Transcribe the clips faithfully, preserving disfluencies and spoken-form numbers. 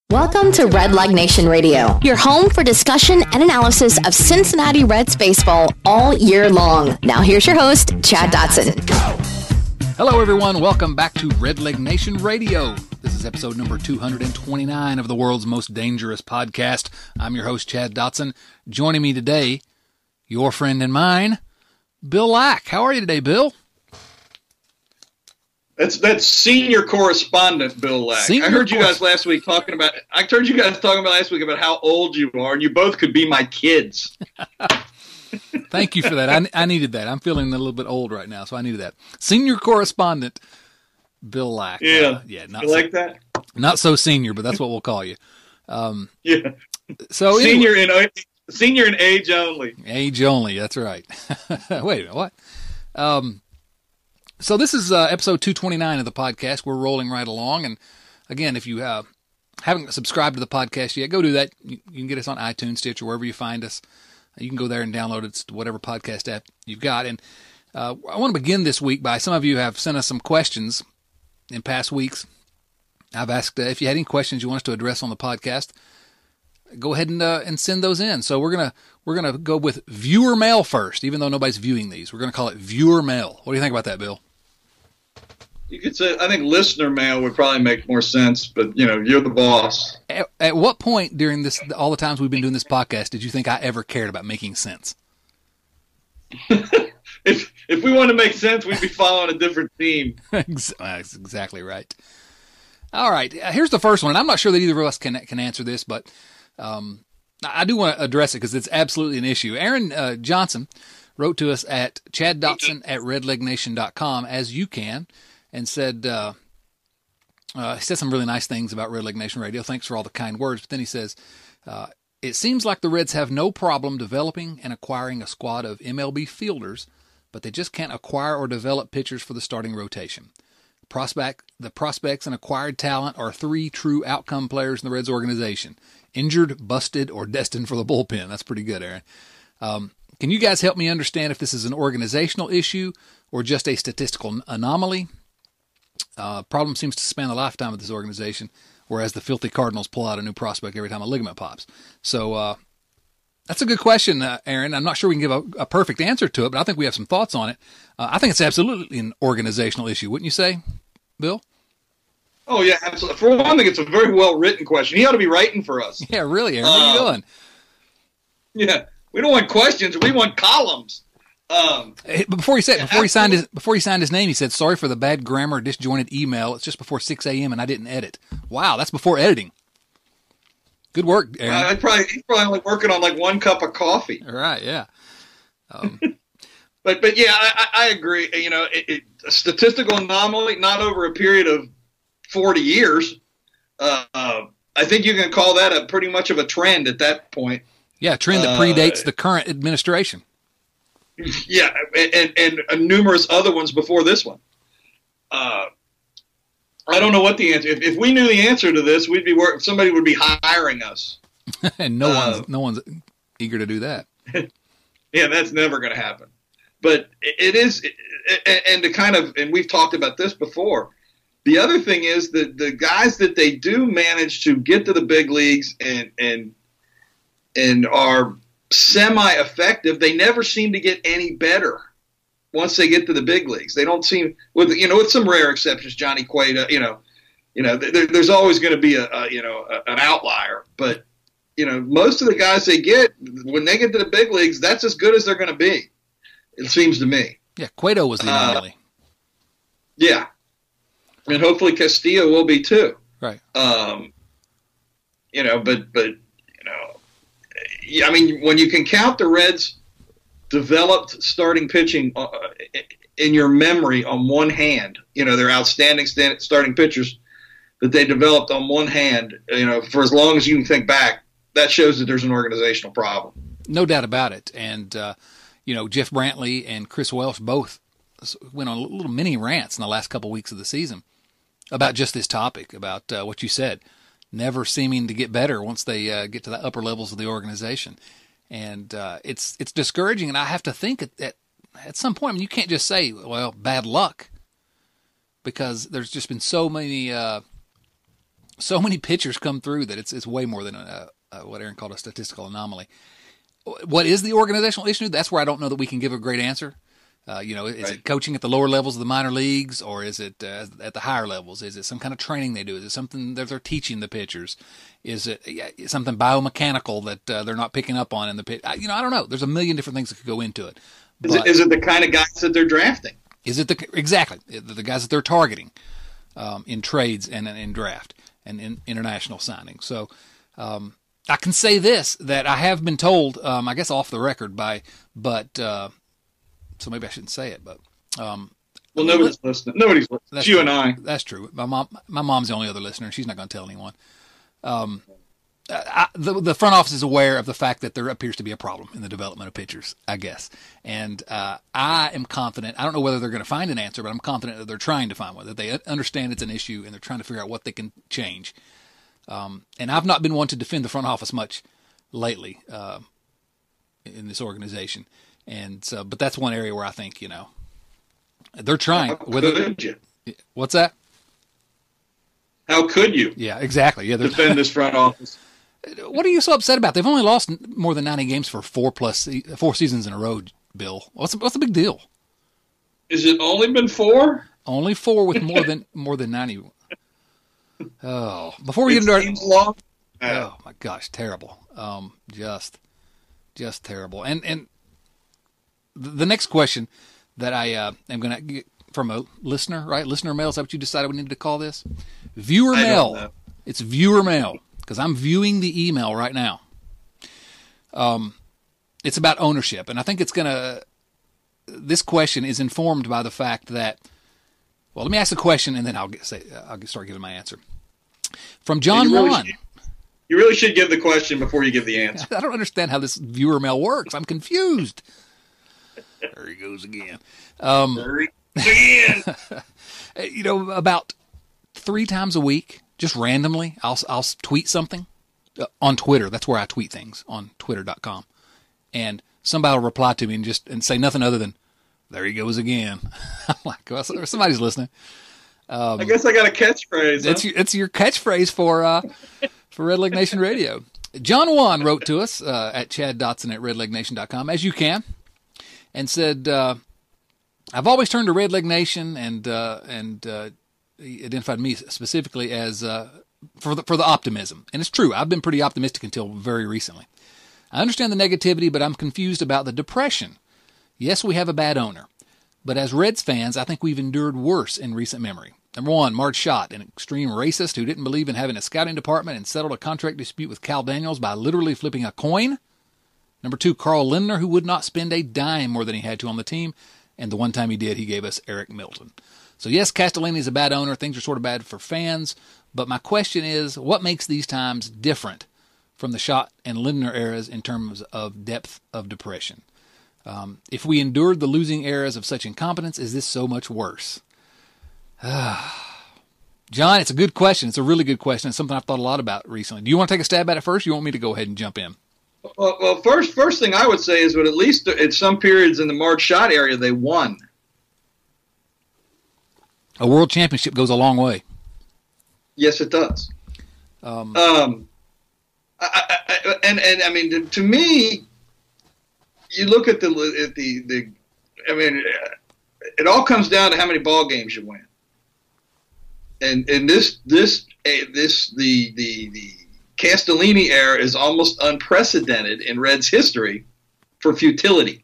Welcome to Red Leg Nation Radio, your home for discussion and analysis of Cincinnati Reds baseball all year long. Now here's your host, Chad Dotson. Hello everyone, welcome back to Red Leg Nation Radio. This is episode number two hundred twenty-nine of the world's most dangerous podcast. I'm your host, Chad Dotson. Joining me today, your friend and mine, Bill Lack. How are you today, Bill? That's that's senior correspondent Bill Lack. Senior I heard you guys last week talking about. I heard you guys talking about last week about how old you are, and you both could be my kids. Thank you for that. I, I needed that. I'm feeling a little bit old right now, so I needed that. Senior correspondent Bill Lack. Yeah, uh, yeah. Not you so, like that? Not so senior, but that's what we'll call you. Um, yeah. So senior anyway, in senior in age only. Age only. That's right. Wait a minute. What? Um. So this is uh, episode two twenty-nine of the podcast. We're rolling right along. And again, if you uh, haven't subscribed to the podcast yet, go do that. You, you can get us on iTunes, Stitcher, wherever you find us. You can go there and download it to whatever podcast app you've got. And uh, I want to begin this week by some of you have sent us some questions in past weeks. I've asked uh, if you had any questions you want us to address on the podcast, go ahead and uh, and send those in. So we're gonna we're gonna go with viewer mail first, even though nobody's viewing these. We're gonna call it viewer mail. What do you think about that, Bill? You could say, I think listener mail would probably make more sense, but, you know, you're the boss. At, at what point during this, all the times we've been doing this podcast, did you think I ever cared about making sense? if if we wanted to make sense, we'd be following a different team. That's exactly right. All right, here's the first one. I'm not sure that either of us can can answer this, but um, I do want to address it because it's absolutely an issue. Aaron uh, Johnson wrote to us at chad dotson at red leg nation dot com, as you can, and said uh, uh, he said some really nice things about Red Leg Nation Radio. Thanks for all the kind words. But then he says, uh, it seems like the Reds have no problem developing and acquiring a squad of M L B fielders, but they just can't acquire or develop pitchers for the starting rotation. Prospect, the prospects and acquired talent are three true outcome players in the Reds organization: injured, busted, or destined for the bullpen. That's pretty good, Aaron. Um, can you guys help me understand if this is an organizational issue or just a statistical anomaly? Uh, problem seems to span the lifetime of this organization, whereas the filthy Cardinals pull out a new prospect every time a ligament pops. So uh, that's a good question, uh, Aaron. I'm not sure we can give a, a perfect answer to it, but I think we have some thoughts on it. Uh, I think it's absolutely an organizational issue, wouldn't you say, Bill? Oh, yeah, absolutely. For one thing, it's a very well-written question. He ought to be writing for us. Yeah, really, Aaron. What are you uh, doing? Yeah, we don't want questions. We want columns. Um, But before he said, yeah, before he signed absolutely. his, before he signed his name, he said, "Sorry for the bad grammar, disjointed email. It's just before six a.m. and I didn't edit." Wow, that's before editing. Good work, Aaron. Uh, I'd probably, he's probably only working on like one cup of coffee. All right, yeah. Um, But but yeah, I, I agree. You know, it, it, a statistical anomaly, not over a period of forty years. Uh, uh, I think you can call that a pretty much of a trend at that point. yeah, a trend that Uh, predates the current administration. Yeah, and, and, and numerous other ones before this one. Uh, I don't know what the answer. If, if we knew the answer to this, we'd be work. Somebody would be hiring us. And no Uh, one's no one's eager to do that. Yeah, that's never going to happen. But it, it is, it, and to kind of, and we've talked about this before. The other thing is that the guys that they do manage to get to the big leagues and and and are semi-effective, they never seem to get any better once they get to the big leagues. They don't seem, with you know, with some rare exceptions, Johnny Cueto, you know, you know, there, there's always going to be a, a you know a, an outlier, but you know, most of the guys they get when they get to the big leagues, that's as good as they're going to be. It seems to me. Yeah, Cueto was the anomaly. Uh, yeah, and hopefully Castillo will be too. Right. Um, you know, but but you know. I mean, when you can count the Reds' developed starting pitching uh, in your memory on one hand, you know, their outstanding stand, starting pitchers that they developed on one hand, you know, for as long as you can think back, that shows that there's an organizational problem. No doubt about it. And, uh, you know, Jeff Brantley and Chris Welsh both went on little mini rants in the last couple of weeks of the season about just this topic, about uh, what you said, never seeming to get better once they uh, get to the upper levels of the organization. And uh, it's it's discouraging, and I have to think at, at, at some point, I mean, you can't just say, well, bad luck, because there's just been so many uh, so many pitchers come through that it's it's way more than a, a, what Aaron called a statistical anomaly. What is the organizational issue? That's where I don't know that we can give a great answer. Uh, you know, is right. it coaching at the lower levels of the minor leagues, or is it uh, at the higher levels? Is it some kind of training they do? Is it something that they're teaching the pitchers? Is it yeah, something biomechanical that uh, they're not picking up on in the pitch? I, you know, I don't know. There's a million different things that could go into it. Is it, is it the kind of guys that they're drafting? Is it the exactly the guys that they're targeting um, in trades and in draft and in international signings? So um, I can say this, that I have been told, um, I guess off the record by, but. Uh, So maybe I shouldn't say it, but um, well, nobody's listening. Nobody's listening. It's you true. and I. That's true. My mom, my mom's the only other listener. She's not going to tell anyone. Um, I, the the front office is aware of the fact that there appears to be a problem in the development of pitchers, I guess, and uh, I am confident. I don't know whether they're going to find an answer, but I'm confident that they're trying to find one. That they understand it's an issue and they're trying to figure out what they can change. Um, and I've not been one to defend the front office much lately uh, in this organization. And so, but that's one area where I think, you know, they're trying. How whether, could you? What's that? How could you? Yeah, exactly. Yeah, defend this front office. What are you so upset about? They've only lost more than ninety games for four plus four seasons in a row, Bill. What's what's the big deal? Is it only been four? Only four with more than more than ninety. Oh, before we get into our, long. Oh my gosh, terrible. Um, just, just terrible. And and. The next question that I uh, am going to get from a listener, right? Listener mail, is that what you decided we needed to call this? Viewer I mail. Don't know. It's viewer mail because I'm viewing the email right now. Um, it's about ownership, and I think it's going to. This question is informed by the fact that. Well, let me ask the question, and then I'll get, say I'll start giving my answer. From John you really Juan. Should, you really should give the question before you give the answer. I don't understand how this viewer mail works. I'm confused. There he goes again. Um, there he goes again. You know, about three times a week, just randomly, I'll I'll tweet something uh, on Twitter. That's where I tweet things, on twitter dot com. And somebody will reply to me and just and say nothing other than, there he goes again. I'm like, well, somebody's listening. Um, I guess I got a catchphrase. It's huh? your, it's your catchphrase for uh, for Red Leg Nation Radio. John Juan wrote to us uh, at Chad Dotson at red leg nation dot com, as you can. And said, uh, I've always turned to Red Leg Nation and uh, and uh, he identified me specifically as uh, for the, for the optimism. And it's true. I've been pretty optimistic until very recently. I understand the negativity, but I'm confused about the depression. Yes, we have a bad owner. But as Reds fans, I think we've endured worse in recent memory. Number one, Marge Schott, an extreme racist who didn't believe in having a scouting department and settled a contract dispute with Cal Daniels by literally flipping a coin. Number two, Carl Lindner, who would not spend a dime more than he had to on the team. And the one time he did, he gave us Eric Milton. So yes, Castellini is a bad owner. Things are sort of bad for fans. But my question is, what makes these times different from the Schott and Lindner eras in terms of depth of depression? Um, if we endured the losing eras of such incompetence, is this so much worse? John, it's a good question. It's a really good question. It's something I've thought a lot about recently. Do you want to take a stab at it first? Or you want me to go ahead and jump in? Well, well, first, first thing I would say is, that at least at some periods in the Marge Schott area, they won. A world championship goes a long way. Yes, it does. Um, um, I, I, and and I mean, to, to me, you look at the at the the. I mean, it all comes down to how many ball games you win. And and this this this the the the. Castellini era is almost unprecedented in Reds history for futility.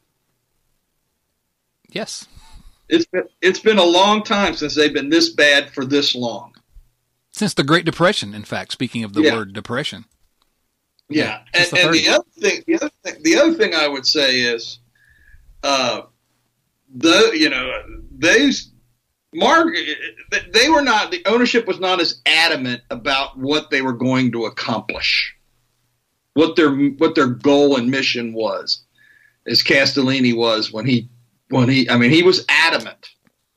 Yes. It's been, it's been a long time since they've been this bad for this long. Since the Great Depression, in fact, speaking of the yeah. word depression. Yeah. yeah. And, the, and the other thing, the other thing, the other thing I would say is, uh, the, you know, these, Mark, they were not, the ownership was not as adamant about what they were going to accomplish, what their what their goal and mission was, as Castellini was when he, when he, I mean, he was adamant.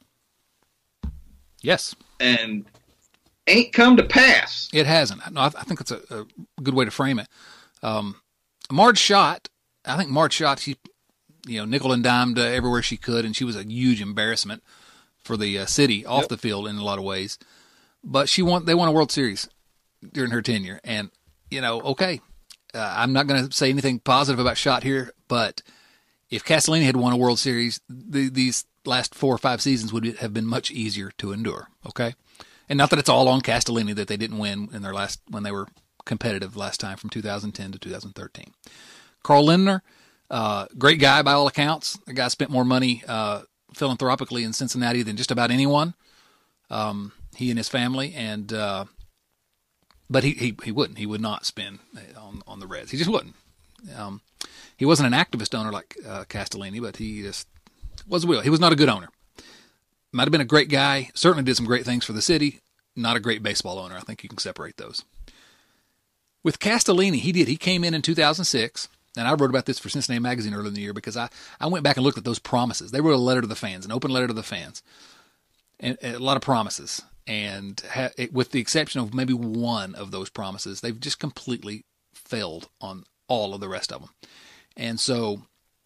Yes. And ain't come to pass. It hasn't. No, I, I think it's a, a good way to frame it. Um, Marge Schott, I think Marge Schott, she, you know, nickel and dimed uh, everywhere she could, and she was a huge embarrassment for the uh, city off yep. the field in a lot of ways. But she won. They won a World Series during her tenure. And, you know, okay, uh, I'm not going to say anything positive about Schott here, but if Castellini had won a World Series, the, these last four or five seasons would have been much easier to endure, okay? And not that it's all on Castellini that they didn't win in their last when they were competitive last time from two thousand ten to two thousand thirteen. Carl Lindner, uh, great guy by all accounts. The guy spent more money uh, philanthropically in Cincinnati than just about anyone. Um, he and his family, and uh, but he, he he wouldn't. He would not spend on on the Reds. He just wouldn't. Um, he wasn't an activist owner like uh, Castellini, but he just was a will. He was not a good owner. Might have been a great guy. Certainly did some great things for the city. Not a great baseball owner. I think you can separate those. With Castellini, he did. He came in in two thousand six, and I wrote about this for Cincinnati Magazine earlier in the year because I, I went back and looked at those promises. They wrote a letter to the fans, an open letter to the fans, and, and a lot of promises. And ha, it, with the exception of maybe one of those promises, they've just completely failed on all of the rest of them. And so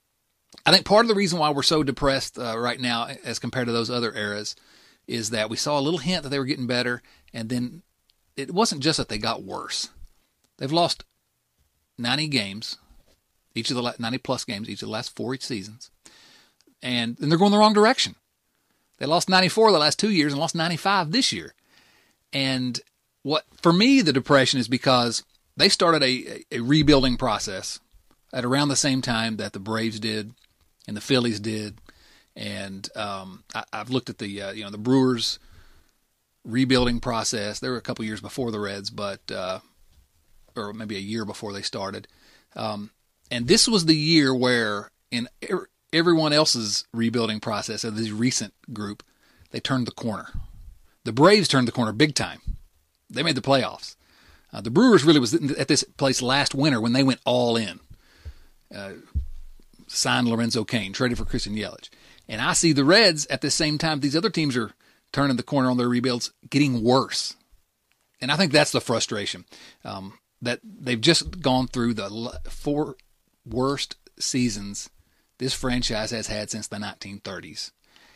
I think part of the reason why we're so depressed uh, right now as compared to those other eras is that we saw a little hint that they were getting better, and then it wasn't just that they got worse. They've lost ninety games, each of the ninety plus games, each of the last four seasons, and, and they're going the wrong direction. They lost ninety-four the last two years and lost ninety-five this year. And what for me the depression is because they started a, a rebuilding process at around the same time that the Braves did and the Phillies did, and um, I, I've looked at the uh, you know the Brewers rebuilding process. They were a couple years before the Reds, but uh, or maybe a year before they started. Um, and this was the year where in er- everyone else's rebuilding process of this recent group, they turned the corner. The Braves turned the corner big time. They made the playoffs. Uh, the Brewers really was at this place last winter when they went all in. Uh, signed Lorenzo Cain, traded for Christian Yelich. And I see the Reds at the same time these other teams are turning the corner on their rebuilds, getting worse. And I think that's the frustration. Um, that they've just gone through the four worst seasons this franchise has had since the nineteen thirties.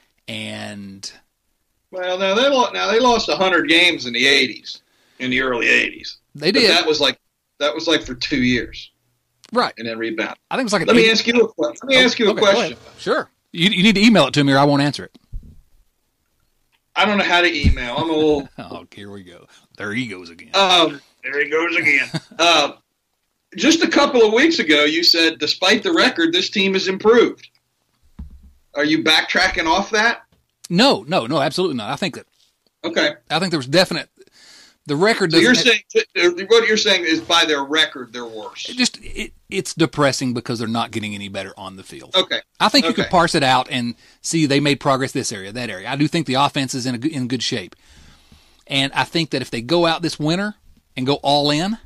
And well, now they lost, now they lost one hundred games in the eighties, in the early eighties. They did. But that was like that was like for two years. Right. And then rebound. I think it was like Let an me eight, ask you a question. Let me ask you a okay, question. Sure. You, you need to email it to me or I won't answer it. I don't know how to email. I'm a little Oh, here we go. There he goes again. Um there he goes again. uh, just a couple of weeks ago, you said, despite the record, this team has improved. Are you backtracking off that? No, no, no, absolutely not. I think that. Okay. I think there was definite. The record. So you're have, saying what you're saying is by their record they're worse. It just it, it's depressing because they're not getting any better on the field. Okay. I think you okay. could parse it out and see they made progress this area, that area. I do think the offense is in a, in good shape, and I think that if they go out this winter and go all in,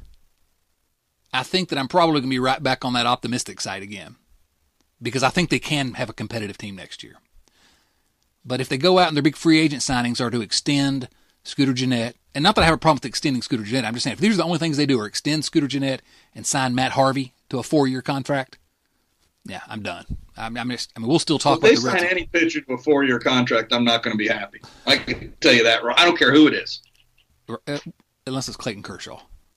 I think that I'm probably going to be right back on that optimistic side again, because I think they can have a competitive team next year. But if they go out and their big free agent signings are to extend Scooter Gennett, and not that I have a problem with extending Scooter Gennett, I'm just saying if these are the only things they do are extend Scooter Gennett and sign Matt Harvey to a four-year contract, yeah, I'm done. I'm, I'm just, I mean, we'll still talk well, about the Reds. If they sign Reds. any pitcher to a four-year contract, I'm not going to be happy. I can tell you that. I don't care who it is. Unless it's Clayton Kershaw.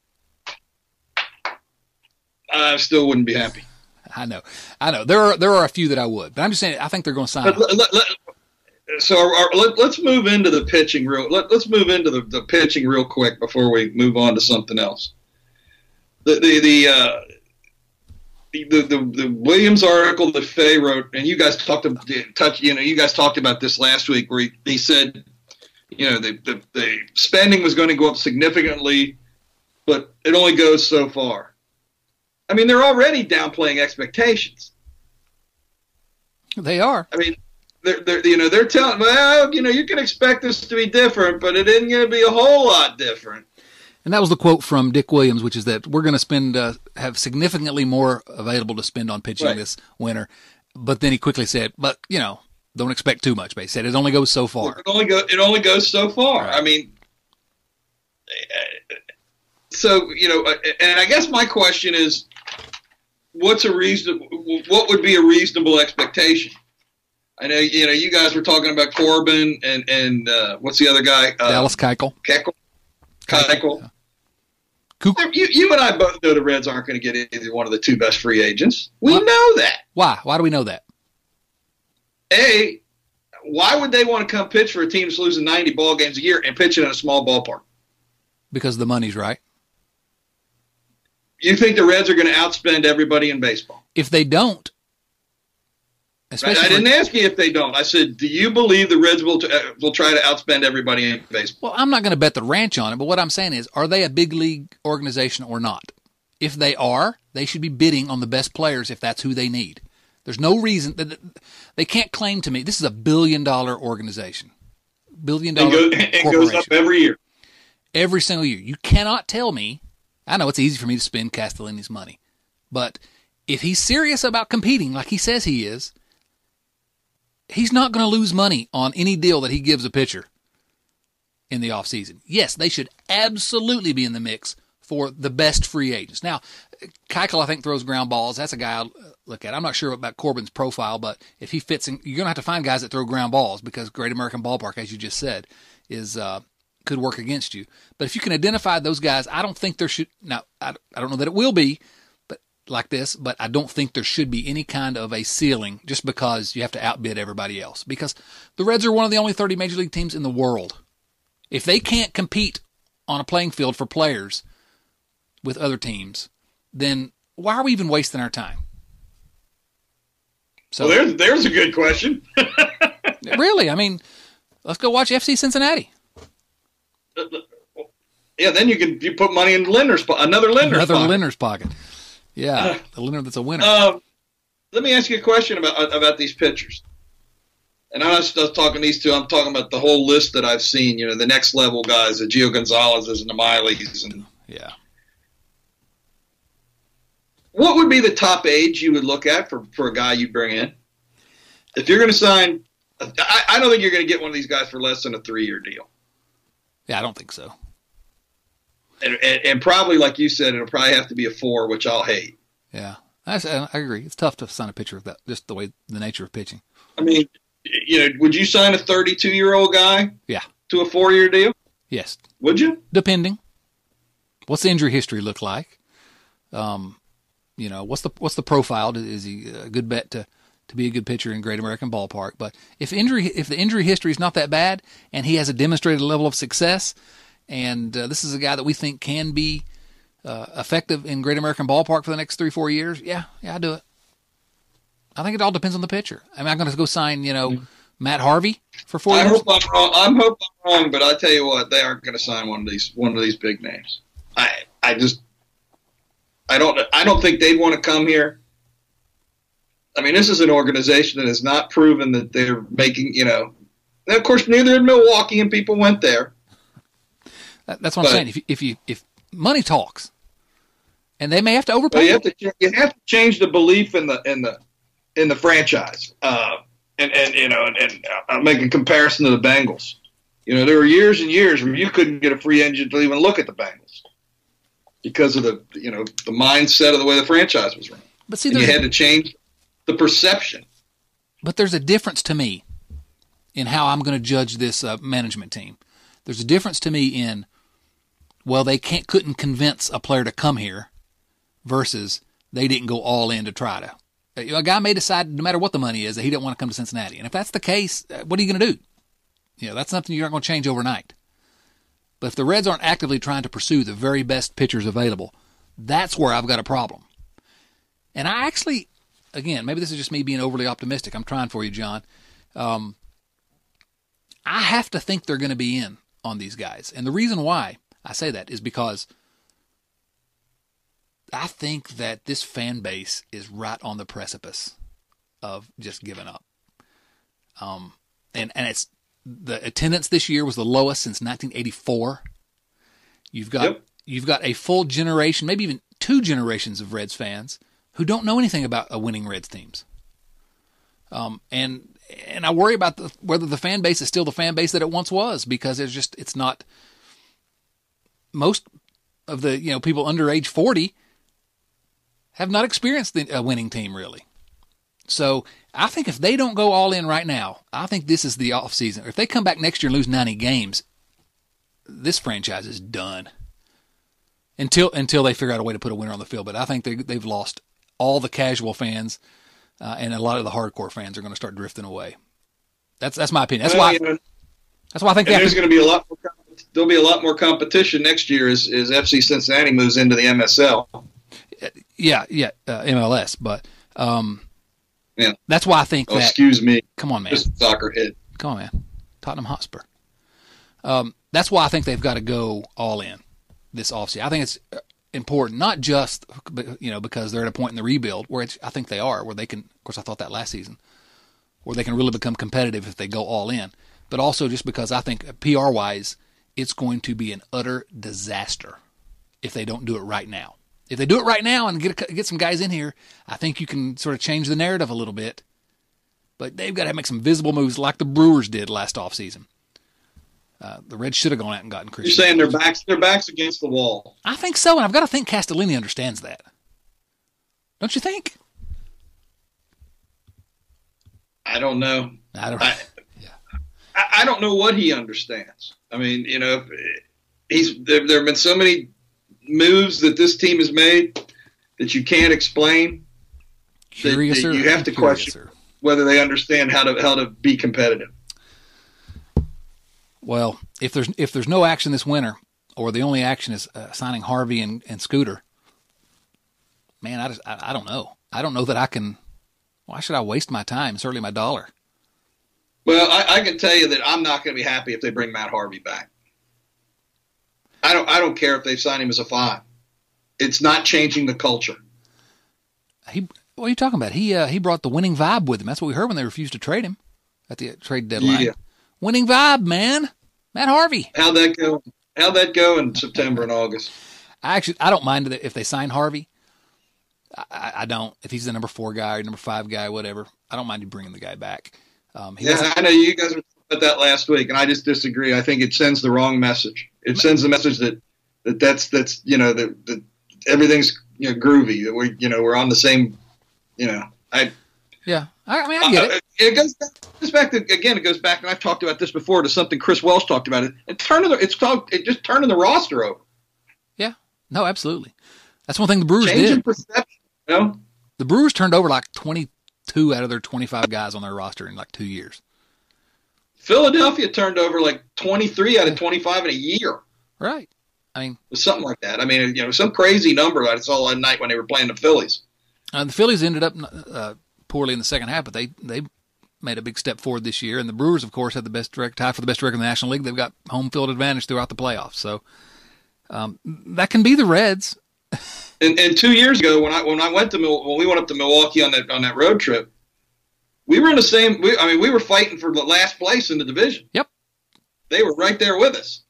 I still wouldn't be happy. I know. I know. There are there are a few that I would. But I'm just saying I think they're going to sign. But let, let, let, so our, let, let's move into the pitching real let, let's move into the, the pitching real quick before we move on to something else. The the the, uh, the, the, the, the Williams article that Fay wrote, and you guys talked about touch you know you guys talked about this last week, where he, he said, you know, the, the the spending was going to go up significantly, but it only goes so far. I mean, they're already downplaying expectations. They are. I mean, they're, they're you know they're telling well you know you can expect this to be different, but it isn't going to be a whole lot different. And that was the quote from Dick Williams, which is that we're going to spend uh, have significantly more available to spend on pitching right. this winter. But then he quickly said, "But you know, don't expect too much." But he said it only goes so far. It only go it only goes so far. Right. I mean, so you know, and I guess my question is, what's a reasonable? What would be a reasonable expectation? I know you know you guys were talking about Corbin and and uh, what's the other guy? Uh, Dallas Keuchel. Keuchel. Keuchel. You, you and I both know the Reds aren't going to get either one of the two best free agents. We what? know that. Why? Why do we know that? A, why would they want to come pitch for a team that's losing ninety ball games a year and pitching in a small ballpark? Because the money's right. You think the Reds are going to outspend everybody in baseball? If they don't, I, I didn't ask you if they don't. I said, do you believe the Reds will t- uh, will try to outspend everybody in baseball? Well, I'm not going to bet the ranch on it, but what I'm saying is, are they a big league organization or not? If they are, they should be bidding on the best players if that's who they need. There's no reason that they can't claim to me this is a billion dollar organization, billion dollar and, go, and goes up every year, every single year. You cannot tell me. I know it's easy for me to spend Castellini's money, but if he's serious about competing like he says he is, he's not going to lose money on any deal that he gives a pitcher in the offseason. Yes, they should absolutely be in the mix for the best free agents. Now, Keuchel, I think, throws ground balls. That's a guy I'll look at. I'm not sure about Corbin's profile, but if he fits in, you're going to have to find guys that throw ground balls because Great American Ballpark, as you just said, is uh, could work against you. But if you can identify those guys, I don't think there should – now, I, I don't know that it will be, like this, but I don't think there should be any kind of a ceiling just because you have to outbid everybody else. Because the Reds are one of the only thirty major league teams in the world. If they can't compete on a playing field for players with other teams, then why are we even wasting our time? So well, there's there's a good question. Really, I mean, let's go watch F C Cincinnati. Yeah, then you can you put money in Linder's another Linder's another pocket. Linder's pocket. Yeah, the winner that's a winner. Um, let me ask you a question about about these pitchers. And I'm not just talking these two. I'm talking about the whole list that I've seen. You know, the next level guys, the Gio Gonzalez's and the Mileys. And yeah. What would be the top age you would look at for, for a guy you'd bring in? If you're going to sign, I, I don't think you're going to get one of these guys for less than a three-year deal. Yeah, I don't think so. And, and, and probably, like you said, it'll probably have to be a four, which I'll hate. Yeah, I, I agree. It's tough to sign a pitcher with that, just the way the nature of pitching. I mean, you know, would you sign a thirty-two-year-old guy? Yeah. To a four-year deal? Yes. Would you? Depending. What's the injury history look like? Um, you know, what's the what's the profile? Is he a good bet to, to be a good pitcher in Great American Ballpark? But if injury if the injury history is not that bad and he has a demonstrated level of success. And uh, this is a guy that we think can be uh, effective in Great American Ballpark for the next three, four years. Yeah, yeah, I do it. I think it all depends on the pitcher. I mean, I'm going to go sign, you know, mm-hmm. Matt Harvey for four I years. Hope I'm wrong. I'm hope I'm wrong, but I tell you what, they aren't going to sign one of these one of these big names. I I just I don't I don't think they'd want to come here. I mean, this is an organization that has not proven that they're making, you know. And of course, neither did Milwaukee, and people went there. That's what but, I'm saying. If you, if you if money talks, and they may have to overpay, well, you have to you have to change the belief in the in the in the franchise. Uh, and and you know, and, and I'll make a comparison to the Bengals. You know, there were years and years where you couldn't get a free agent to even look at the Bengals because of the you know the mindset of the way the franchise was run. But see, and you had to change the perception. But there's a difference to me in how I'm going to judge this uh, management team. There's a difference to me in, well, they can't couldn't convince a player to come here versus they didn't go all in to try to. A guy may decide, no matter what the money is, that he didn't want to come to Cincinnati. And if that's the case, what are you going to do? You know, that's something you're not going to change overnight. But if the Reds aren't actively trying to pursue the very best pitchers available, that's where I've got a problem. And I actually, again, maybe this is just me being overly optimistic. I'm trying for you, John. Um, I have to think they're going to be in on these guys. And the reason why I say that is because I think that this fan base is right on the precipice of just giving up. Um, and, and it's the attendance this year was the lowest since nineteen eighty-four. You've got yep. you've got a full generation, maybe even two generations of Reds fans who don't know anything about a winning Reds teams. Um, and and I worry about the, whether the fan base is still the fan base that it once was, because it's just it's not. Most of the you know people under age forty have not experienced the, a winning team really. So I think if they don't go all in right now, I think this is the off season. If they come back next year and lose ninety games, this franchise is done. until until they figure out a way to put a winner on the field. But I think they they've lost all the casual fans, uh, and a lot of the hardcore fans are going to start drifting away. That's that's my opinion. That's well, why. You know, that's why I think and they there's to, going to be a lot. More, there'll be a lot more competition next year as, as F C Cincinnati moves into the M S L. Yeah, yeah, uh, M L S. But um, yeah, that's why I think oh, that. Excuse me. Come on, man. Just a soccer head. Come on, man. Tottenham Hotspur. Um, that's why I think they've got to go all in this offseason. I think it's important, not just you know because they're at a point in the rebuild where it's, I think they are, where they can. Of course, I thought that last season, where they can really become competitive if they go all in. But also just because I think P R wise, it's going to be an utter disaster if they don't do it right now. If they do it right now and get a, get some guys in here, I think you can sort of change the narrative a little bit. But they've got to make some visible moves like the Brewers did last offseason. Uh, the Reds should have gone out and gotten Christian. You're saying their backs their backs against the wall. I think so, and I've got to think Castellini understands that. Don't you think? I don't know. I don't. I, yeah. I, I don't know what he understands. I mean, you know, he's there. There have been so many moves that this team has made that you can't explain. Curiouser, that, that you have to question curiouser. Whether they understand how to how to be competitive. Well, if there's if there's no action this winter, or the only action is uh, signing Harvey and, and Scooter, man, I just I, I don't know. I don't know that I can. Why should I waste my time? Certainly my dollar. Well, I, I can tell you that I'm not going to be happy if they bring Matt Harvey back. I don't. I don't care if they sign him as a five. It's not changing the culture. He. What are you talking about? He uh, he brought the winning vibe with him. That's what we heard when they refused to trade him at the trade deadline. Yeah. Winning vibe, man. Matt Harvey. How'd that go? How'd that go in September and August? I actually I don't mind if they sign Harvey. I, I don't. If he's the number four guy or number five guy, whatever, I don't mind you bringing the guy back. Um, he yeah, I know you guys were talking about that last week, and I just disagree. I think it sends the wrong message. It sends the message that, that that's that's you know that, that everything's you know groovy. That we you know we're on the same. You know, I. Yeah, I mean I get uh, it. It goes back, it goes back to again. It goes back, and I've talked about this before. To something Chris Welsh talked about it. And turning the it's called it just turning the roster over. Yeah, no, absolutely. That's one thing the Brewers Changing did. Perception, you know? The Brewers turned over like twenty-two out of their twenty-five guys on their roster in like two years. Philadelphia turned over like twenty-three out of twenty-five in a year. Right. I mean, something like that. I mean, you know, some crazy number I saw that night when they were playing the Phillies. Uh, the Phillies ended up uh, poorly in the second half, but they they made a big step forward this year. And the Brewers, of course, had the best direct tie for the best record in the National League. They've got home field advantage throughout the playoffs, so um, that can be the Reds. And, and two years ago, when I when I went to when we went up to Milwaukee on that on that road trip, we were in the same. We, I mean, we were fighting for the last place in the division. Yep, they were right there with us.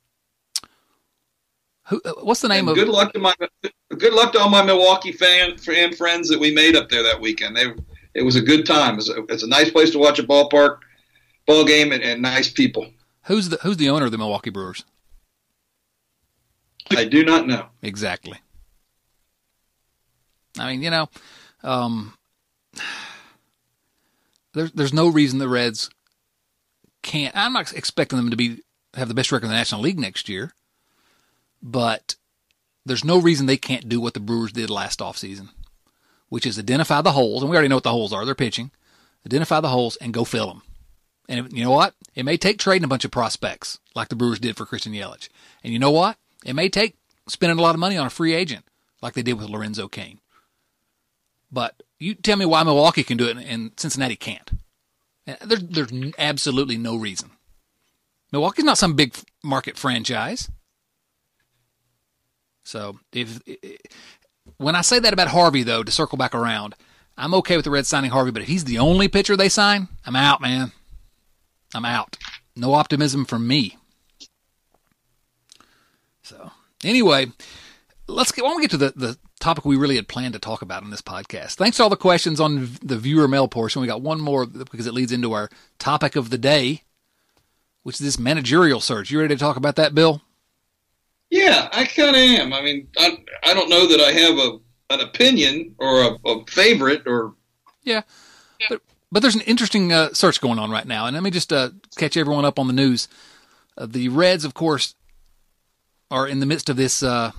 Who? Uh, what's the name and of? Good luck to my good luck to all my Milwaukee fan fan friends that we made up there that weekend. They it was a good time. It was a, it's a nice place to watch a ballpark ball game and, and nice people. Who's the Who's the owner of the Milwaukee Brewers? I do not know. Exactly. I mean, you know, um, there's there's no reason the Reds can't. I'm not expecting them to be have the best record in the National League next year, but there's no reason they can't do what the Brewers did last offseason, which is identify the holes, and we already know what the holes are. They're pitching. Identify the holes and go fill them. And you know what? It may take trading a bunch of prospects like the Brewers did for Christian Yelich. And you know what? It may take spending a lot of money on a free agent like they did with Lorenzo Cain. But you tell me why Milwaukee can do it and Cincinnati can't. There's, there's absolutely no reason. Milwaukee's not some big market franchise. So if, if when I say that about Harvey, though, to circle back around, I'm okay with the Reds signing Harvey, but if he's the only pitcher they sign, I'm out, man. I'm out. No optimism from me. So anyway, let's get, why don't we get to the, the topic we really had planned to talk about in this podcast. Thanks for all the questions on the viewer mail portion. We got one more because it leads into our topic of the day, which is this managerial search. You ready to talk about that, Bill? Yeah, I kind of am. I mean, I I don't know that I have a an opinion or a, a favorite or yeah, but but there's an interesting uh, search going on right now, and let me just uh, catch everyone up on the news. Uh, the Reds, of course, are in the midst of this uh,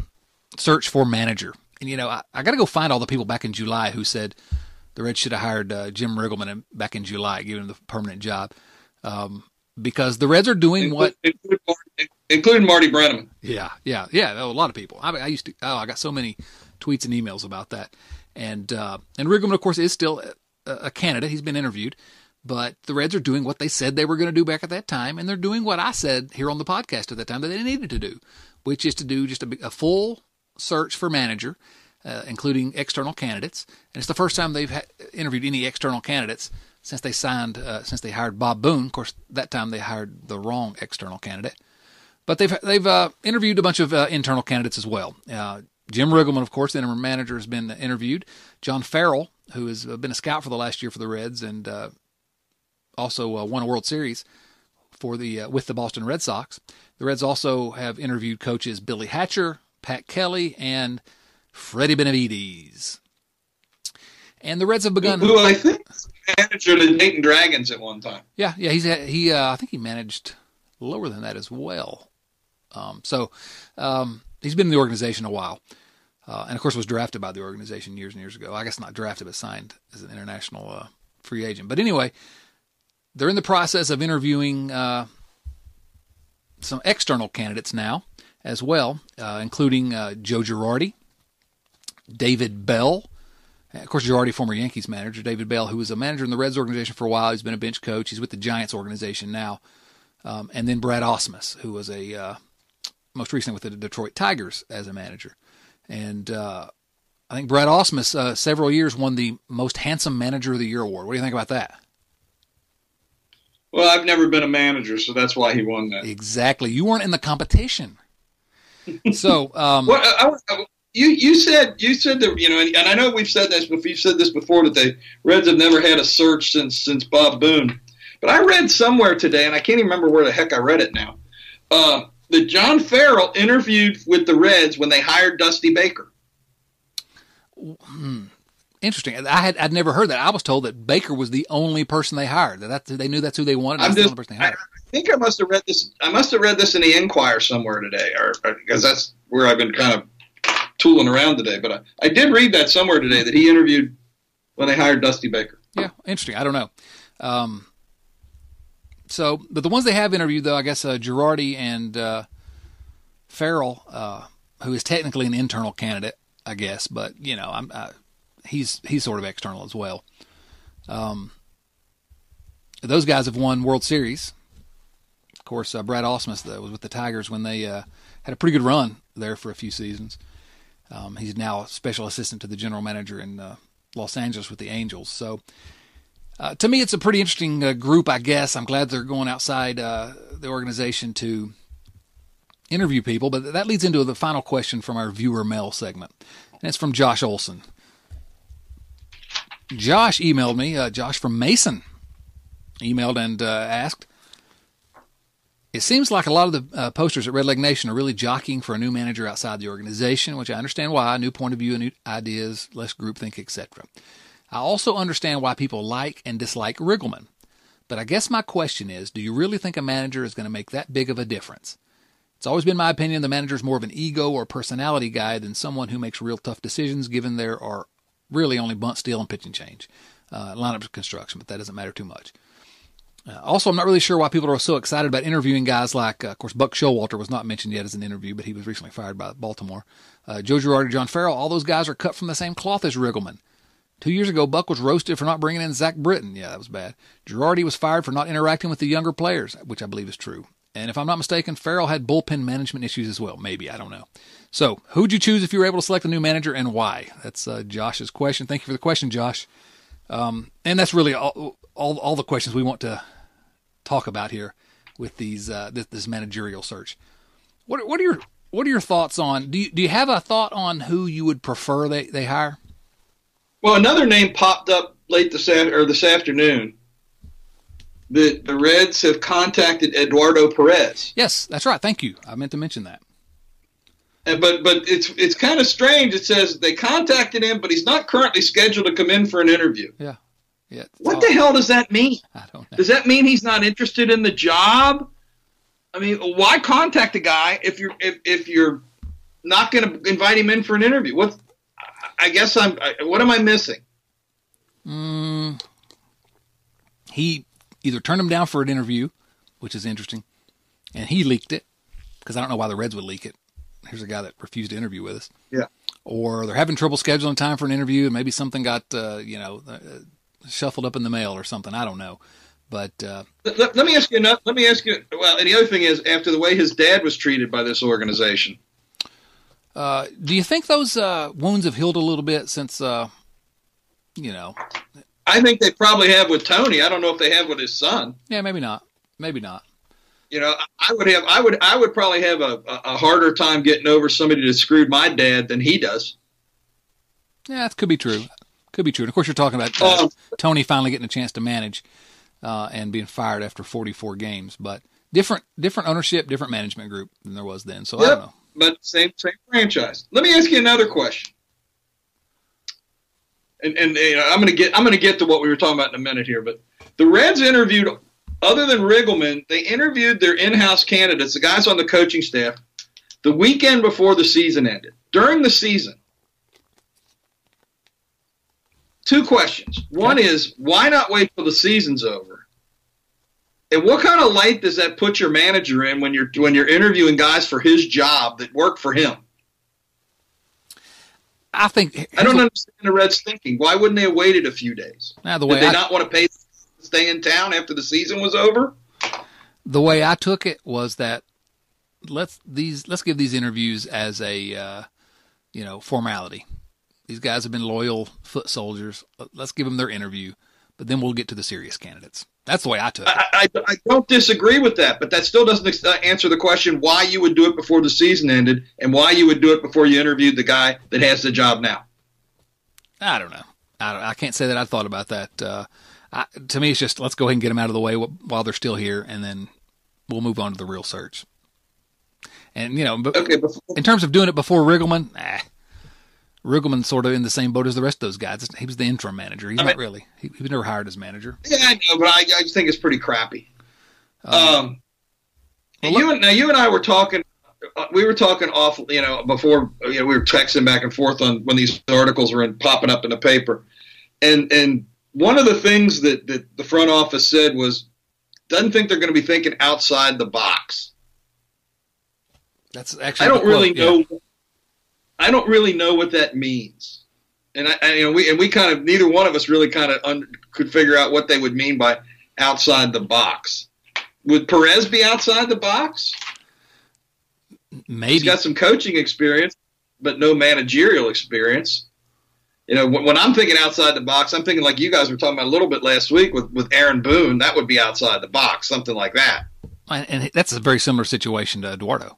search for manager. And, you know, I, I got to go find all the people back in July who said the Reds should have hired uh, Jim Riggleman back in July, giving him the permanent job. Um, because the Reds are doing including, what... Including Marty, including Marty Brennaman. Yeah, yeah, yeah. A lot of people. I, I used to... Oh, I got so many tweets and emails about that. And uh, and Riggleman, of course, is still a, a candidate. He's been interviewed. But the Reds are doing what they said they were going to do back at that time, and they're doing what I said here on the podcast at that time that they needed to do, which is to do just a, a full search for manager, uh, including external candidates. And it's the first time they've ha- interviewed any external candidates since they signed, uh, since they hired Bob Boone. Of course, that time they hired the wrong external candidate. But they've they've uh, interviewed a bunch of uh, internal candidates as well. Uh, Jim Riggleman, of course, the interim manager, has been interviewed. John Farrell, who has been a scout for the last year for the Reds, and uh, also uh, won a World Series for the uh, with the Boston Red Sox. The Reds also have interviewed coaches Billy Hatcher, Pat Kelly, and Freddie Benavides. And the Reds have begun. Who I think was manager of the Dayton Dragons at one time. Yeah, yeah, he's he. Uh, I think he managed lower than that as well. Um, so um, he's been in the organization a while, uh, and of course was drafted by the organization years and years ago. I guess not drafted, but signed as an international uh, free agent. But anyway. They're in the process of interviewing uh, some external candidates now as well, uh, including uh, Joe Girardi, David Bell. Of course, Girardi, former Yankees manager. David Bell, who was a manager in the Reds organization for a while. He's been a bench coach. He's with the Giants organization now. Um, and then Brad Ausmus, who was a uh, most recently with the Detroit Tigers as a manager. And uh, I think Brad Ausmus, uh, several years, won the Most Handsome Manager of the Year award. What do you think about that? Well, I've never been a manager, so that's why he won that. Exactly. You weren't in the competition. So, um, well, I, I, you you said you said that you know, and, and I know we've said this, but you've said this before that the Reds have never had a search since since Bob Boone. But I read somewhere today, and I can't even remember where the heck I read it now, uh, that John Farrell interviewed with the Reds when they hired Dusty Baker. Hmm. Interesting. I had I'd never heard that. I was told that Baker was the only person they hired. That they knew that's who they wanted. That's I'm just, the only person they hired. I, I think I must have read this. I must have read this in the Enquirer somewhere today, or, or because that's where I've been kind of tooling around today. But I, I did read that somewhere today that he interviewed when they hired Dusty Baker. Yeah, interesting. I don't know. Um, so, but the ones they have interviewed, though, I guess uh, Girardi and uh, Farrell, uh, who is technically an internal candidate, I guess, but you know, I'm. I, He's he's sort of external as well. Um, those guys have won World Series. Of course, uh, Brad Ausmus though, was with the Tigers when they uh, had a pretty good run there for a few seasons. Um, he's now a special assistant to the general manager in uh, Los Angeles with the Angels. So, uh, to me, it's a pretty interesting uh, group, I guess. I'm glad they're going outside uh, the organization to interview people. But that leads into the final question from our viewer mail segment, and it's from Josh Olson. Josh emailed me, uh, Josh from Mason, emailed and uh, asked, it seems like a lot of the uh, posters at Red Leg Nation are really jockeying for a new manager outside the organization, which I understand why, a new point of view, new ideas, less groupthink, et cetera. I also understand why people like and dislike Riggleman. But I guess my question is, do you really think a manager is going to make that big of a difference? It's always been my opinion the manager is more of an ego or personality guy than someone who makes real tough decisions, given there are really only bunt, steal, and pitching change, uh, lineup construction, but that doesn't matter too much. Uh, also, I'm not really sure why people are so excited about interviewing guys like, uh, of course, Buck Showalter was not mentioned yet as an interview, but he was recently fired by Baltimore. Uh, Joe Girardi, John Farrell, all those guys are cut from the same cloth as Riggleman. Two years ago, Buck was roasted for not bringing in Zach Britton. Yeah, that was bad. Girardi was fired for not interacting with the younger players, which I believe is true. And if I'm not mistaken, Farrell had bullpen management issues as well. Maybe, I don't know. So, who'd you choose if you were able to select a new manager and why? That's uh, Josh's question. Thank you for the question, Josh. Um, and that's really all, all all the questions we want to talk about here with these uh, this, this managerial search. What what are your what are your thoughts on? Do you do you have a thought on who you would prefer they, they hire? Well, another name popped up late this or this afternoon. The the Reds have contacted Eduardo Perez. Yes, that's right. Thank you. I meant to mention that. And, but but it's it's kind of strange. It says they contacted him, but he's not currently scheduled to come in for an interview. Yeah. Yeah. What awesome. the hell does that mean? I don't know. Does that mean he's not interested in the job? I mean, why contact a guy if you're if, if you're not going to invite him in for an interview? What? I guess I'm. I, what am I missing? Mm, he either turned him down for an interview, which is interesting, and he leaked it because I don't know why the Reds would leak it. Here's a guy that refused to interview with us. Yeah. Or they're having trouble scheduling time for an interview, and maybe something got uh, you know uh, shuffled up in the mail or something. I don't know. But uh, let, let, let me ask you. Another, let me ask you. Well, and the other thing is, after the way his dad was treated by this organization, uh, do you think those uh, wounds have healed a little bit since, uh, you know? I think they probably have with Tony. I don't know if they have with his son. Yeah, maybe not. Maybe not. You know, I would have. I would. I would probably have a, a harder time getting over somebody that screwed my dad than he does. Yeah, that could be true. Could be true. And of course, you're talking about uh, um, Tony finally getting a chance to manage. Uh, and being fired after forty-four games, but different different ownership, different management group than there was then. So yep, I don't know. But same same franchise. Let me ask you another question. And and you know, I'm gonna get I'm gonna get to what we were talking about in a minute here. But the Reds interviewed, other than Riggleman, they interviewed their in-house candidates, the guys on the coaching staff, the weekend before the season ended. During the season. Two questions. One is, why not wait till the season's over? And what kind of light does that put your manager in when you're when you're interviewing guys for his job that work for him? I think I don't understand the Reds' thinking. Why wouldn't they have waited a few days? Now, the way Did they I, not want to pay to stay in town after the season was over? The way I took it was that let's these let's give these interviews as a uh, you know formality. These guys have been loyal foot soldiers. Let's give them their interview, but then we'll get to the serious candidates. That's the way I took it. I, I, I don't disagree with that, but that still doesn't answer the question why you would do it before the season ended and why you would do it before you interviewed the guy that has the job now. I don't know. I, don't, I can't say that I thought about that. Uh, I, to me, it's just let's go ahead and get them out of the way while they're still here, and then we'll move on to the real search. And, you know, but okay, before, in terms of doing it before Riggleman, eh, Riggleman's sort of in the same boat as the rest of those guys. He was the interim manager. He's I mean, not really. He, he was never hired as manager. Yeah, I know, but I, I just think it's pretty crappy. Um, um well, you and, now you and I were talking. Uh, we were talking off, you know, before you know, we were texting back and forth on when these articles were in, popping up in the paper, and and one of the things that, that the front office said was doesn't think they're going to be thinking outside the box. That's actually I don't really quote, know. Yeah. I don't really know what that means, and I, I you know we and we kind of neither one of us really kind of un, could figure out what they would mean by outside the box. Would Perez be outside the box? Maybe. He's got some coaching experience, but no managerial experience. You know, when, when I'm thinking outside the box, I'm thinking like you guys were talking about a little bit last week with, with Aaron Boone. That would be outside the box, something like that. And that's a very similar situation to Eduardo.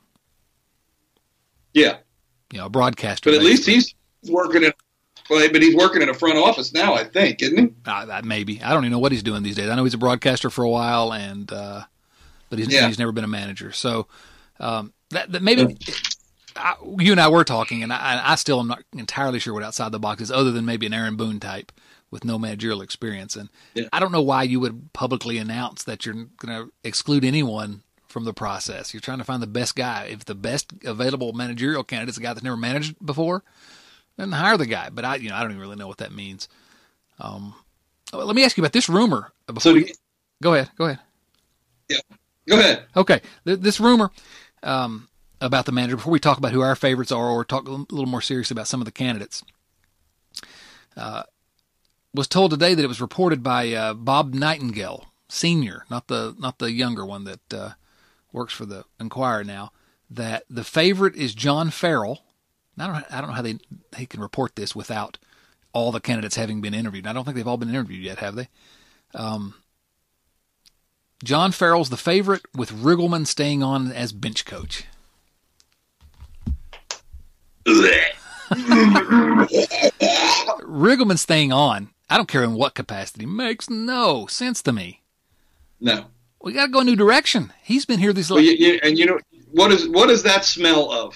Yeah. You know, a broadcaster. But at basically. least he's working in, well, but he's working in a front office now, I think, isn't he? Uh, maybe. I don't even know what he's doing these days. I know he's a broadcaster for a while, and uh, but he's, yeah. he's never been a manager. So um, that, that maybe I, you and I were talking, and I, I still am not entirely sure what outside the box is, other than maybe an Aaron Boone type with no managerial experience. And yeah. I don't know why you would publicly announce that you're going to exclude anyone from the process. You're trying to find the best guy. If the best available managerial candidate is a guy that's never managed before, then hire the guy. But I, you know, I don't even really know what that means. Um, well, let me ask you about this rumor. So you, go ahead. Go ahead. Yeah. Go ahead. Okay. This rumor um, about the manager, before we talk about who our favorites are or talk a little more seriously about some of the candidates, uh, was told today that it was reported by uh, Bob Nightingale, Senior, not the not the younger one that uh, works for the Enquirer now, that the favorite is John Farrell. I don't I don't know how they he can report this without all the candidates having been interviewed. I don't think they've all been interviewed yet, have they? Um, John Farrell's the favorite, with Riggleman staying on as bench coach. Riggleman staying on, I don't care in what capacity, makes no sense to me. No. We got to go a new direction. He's been here these. Well, you, you, and you know what is what does that smell of?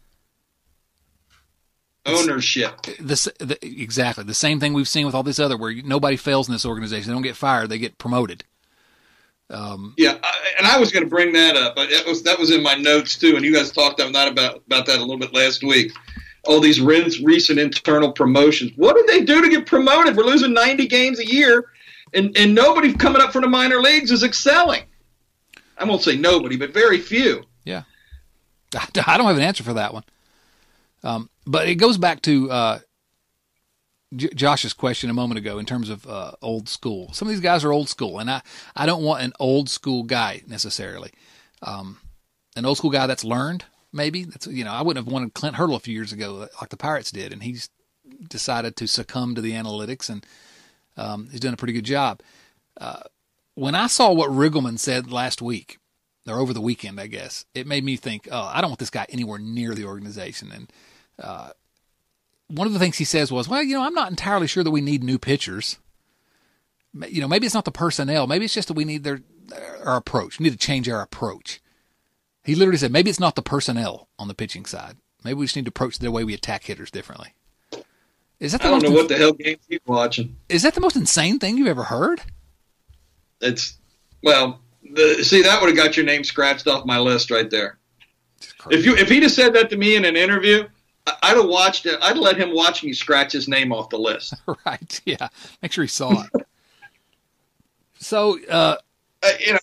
Ownership. This the, exactly the same thing we've seen with all this other, where nobody fails in this organization. They don't get fired; they get promoted. Um, yeah, I, and I was going to bring that up. That was that was in my notes too, and you guys talked about that about, about that a little bit last week. All these recent internal promotions. What did they do to get promoted? We're losing ninety games a year, and, and nobody coming up from the minor leagues is excelling. I won't say nobody, but very few. Yeah. I don't have an answer for that one. Um, but it goes back to uh, J- Josh's question a moment ago in terms of uh, old school. Some of these guys are old school, and I, I don't want an old school guy necessarily. Um, an old school guy that's learned. Maybe that's, you know, I wouldn't have wanted Clint Hurdle a few years ago like the Pirates did, and he's decided to succumb to the analytics, and um, he's done a pretty good job. Uh, when I saw what Riggleman said last week, or over the weekend, I guess, it made me think, oh, I don't want this guy anywhere near the organization. And uh, one of the things he says was, well, you know, I'm not entirely sure that we need new pitchers. You know, maybe it's not the personnel. Maybe it's just that we need their our approach. We need to change our approach. He literally said, maybe it's not the personnel on the pitching side. Maybe we just need to approach the way we attack hitters differently. Is that the I don't most know what the hell games he's watching. Is that the most insane thing you've ever heard? It's, well, the, see, that would have got your name scratched off my list right there. If you if he'd have said that to me in an interview, I'd have watched it. I'd let him watch me scratch his name off the list. Right, yeah. Make sure he saw it. So, uh, uh, you know,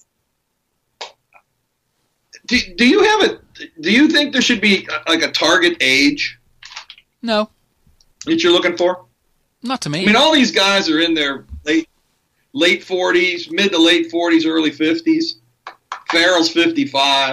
Do, do you have a? Do you think there should be like a target age? No, that you're looking for. Not to me. I mean, all these guys are in their late late forties, mid to late forties, early fifties. Farrell's fifty-five.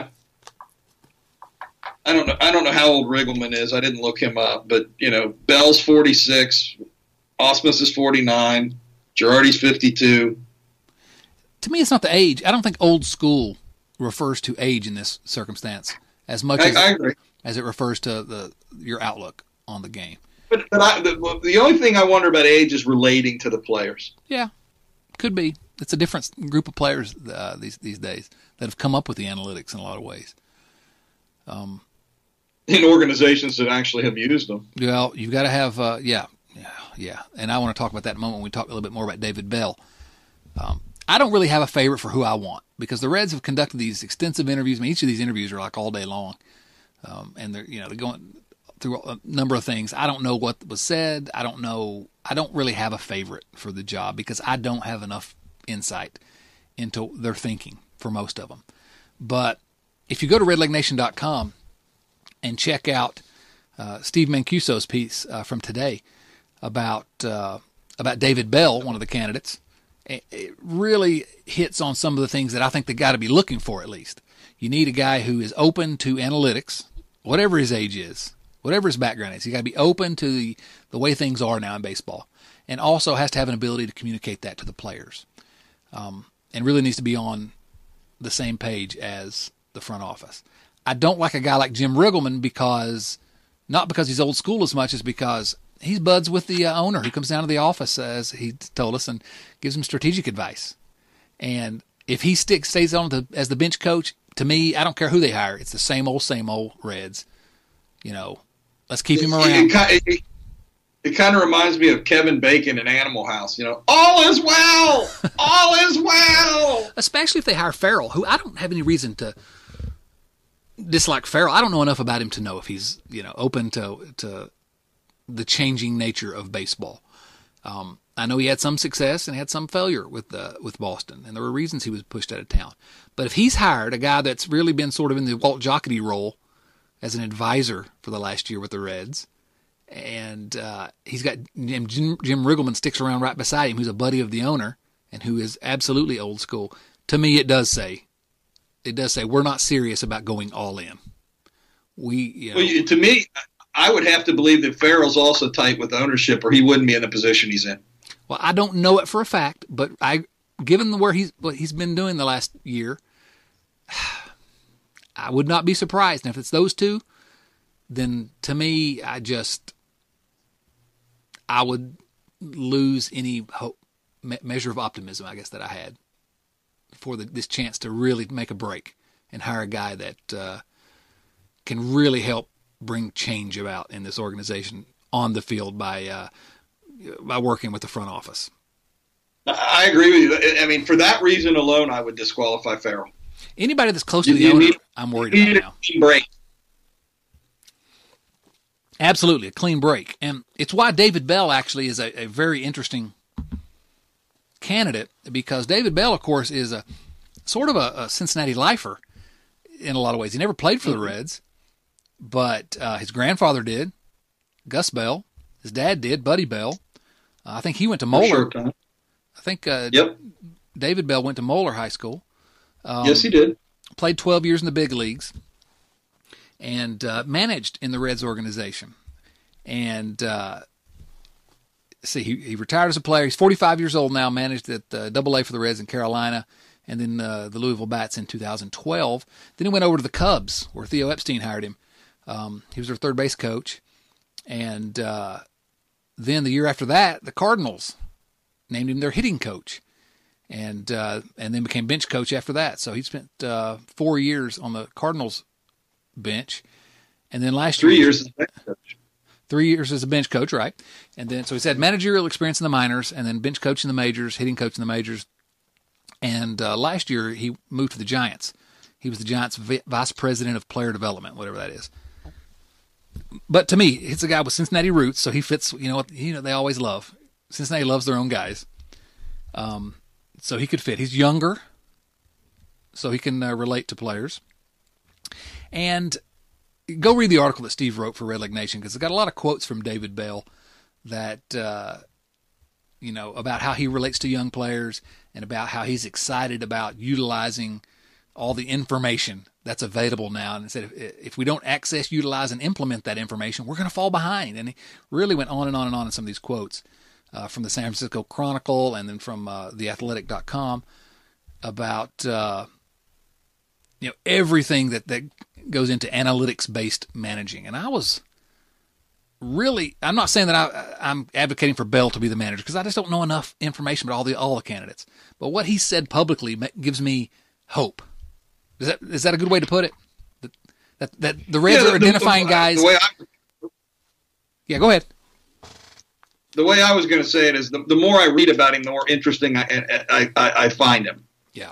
I don't know. I don't know how old Riggleman is. I didn't look him up, but you know, Bell's forty-six, Ausmus is forty-nine, Girardi's fifty-two. To me, it's not the age. I don't think old school refers to age in this circumstance as much I, as, I agree. as it refers to the your outlook on the game. But, but I, the, the only thing I wonder about age is relating to the players. Yeah, could be. It's a different group of players uh, these these days that have come up with the analytics in a lot of ways. Um, in organizations that actually have used them. Well, you've got to have, uh, yeah, yeah, yeah. And I want to talk about that in a moment when we talk a little bit more about David Bell. Um, I don't really have a favorite for who I want because the Reds have conducted these extensive interviews. I mean, each of these interviews are like all day long, um, and they're you know they're going through a number of things. I don't know what was said. I don't know. I don't really have a favorite for the job because I don't have enough insight into their thinking for most of them. But if you go to red leg nation dot com and check out uh, Steve Mancuso's piece uh, from today about uh, about David Bell, one of the candidates, it really hits on some of the things that I think they got to be looking for at least. You need a guy who is open to analytics, whatever his age is, whatever his background is. You got to be open to the, the way things are now in baseball, and also has to have an ability to communicate that to the players, um, and really needs to be on the same page as the front office. I don't like a guy like Jim Riggleman because, not because he's old school as much as because he's buds with the uh, owner who comes down to the office, as he told us, and gives him strategic advice. And if he sticks stays on the, as the bench coach, to me, I don't care who they hire. It's the same old, same old Reds. You know, let's keep him around. It, it, it, it kind of reminds me of Kevin Bacon in Animal House. You know, all is well, all is well. Especially if they hire Farrell, who I don't have any reason to dislike Farrell. I don't know enough about him to know if he's you know open to to the changing nature of baseball. Um, I know he had some success and had some failure with uh, with Boston, and there were reasons he was pushed out of town. But if he's hired a guy that's really been sort of in the Walt Jocketty role as an advisor for the last year with the Reds, and uh, he's got Jim, Jim, Jim Riggleman sticks around right beside him, who's a buddy of the owner and who is absolutely old school. To me, it does say, it does say we're not serious about going all in. We, you know, well, to me, I would have to believe that Farrell's also tight with ownership, or he wouldn't be in the position he's in. Well, I don't know it for a fact, but I, given the where he's what he's been doing the last year, I would not be surprised. And if it's those two, then to me, I just I would lose any hope, me- measure of optimism, I guess, that I had for the, this chance to really make a break and hire a guy that uh, can really help bring change about in this organization on the field by uh, by working with the front office. I agree with you. I mean, for that reason alone, I would disqualify Farrell. Anybody that's close to You- the you owner, need- I'm worried You about need now. a clean break. Absolutely, a clean break. And it's why David Bell actually is a, a very interesting candidate, because David Bell, of course, is a sort of a, a Cincinnati lifer in a lot of ways. He never played for the Reds, but uh, his grandfather did, Gus Bell. His dad did, Buddy Bell. Uh, I think he went to For Moeller. short time. I think uh, Yep. David Bell went to Moeller High School. Um, yes, he did. Played twelve years in the big leagues and uh, managed in the Reds organization. And uh, see, he, he retired as a player. He's forty-five years old now, managed at uh, Double A for the Reds in Carolina, and then uh, the Louisville Bats in two thousand twelve. Then he went over to the Cubs, where Theo Epstein hired him. Um, he was their third base coach. And uh, then the year after that, the Cardinals named him their hitting coach. And uh, and then became bench coach after that. So he spent uh, four years on the Cardinals bench. And then last Three year, years as a bench coach. Three years as a bench coach, right? And then so he's had managerial experience in the minors, and then bench coach in the majors, hitting coach in the majors. And uh, last year he moved to the Giants. He was the Giants' vi- vice president of player development, whatever that is. But to me, it's a guy with Cincinnati roots, so he fits. You know what? You know they always love Cincinnati loves their own guys. Um, so he could fit. He's younger, so he can uh, relate to players. And go read the article that Steve wrote for Red Leg Nation, because it's got a lot of quotes from David Bell that, uh, you know, about how he relates to young players and about how he's excited about utilizing all the information that's available now. And said, if, if we don't access, utilize, and implement that information, we're going to fall behind. And he really went on and on and on in some of these quotes uh, from the San Francisco Chronicle and then from uh, the athletic dot com about, uh, you know, everything that, that goes into analytics-based managing. And I was really, I'm not saying that I, I'm advocating for Bell to be the manager, because I just don't know enough information about all the all the candidates. But what he said publicly gives me hope. Is that is that a good way to put it? That that, that the Reds Yeah, are the- identifying the, guys. The way, I, Yeah, go ahead. the way I was going to say it is, the, the more I read about him, the more interesting I I, I, I find him. Yeah.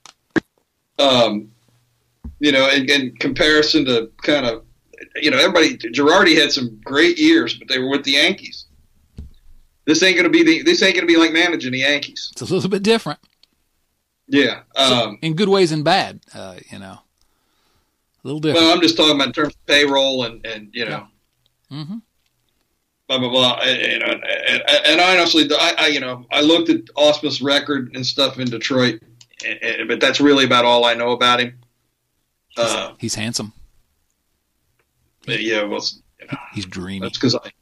Um, you know, in, in comparison to kind of, you know, everybody, Girardi had some great years, but they were with the Yankees. This ain't going to be the, this ain't going to be like managing the Yankees. It's a little bit different. Yeah. So, Um, in good ways and bad, uh, you know. A little different. well, I'm just talking about in terms of payroll and, and you know, Mm-hmm. blah, blah, blah. And, you know, and, and honestly, I, I, you know, I looked at Ausmus's record and stuff in Detroit, and, and, but that's really about all I know about him. Uh, He's handsome. yeah, well, you know, He's dreamy. that's because I.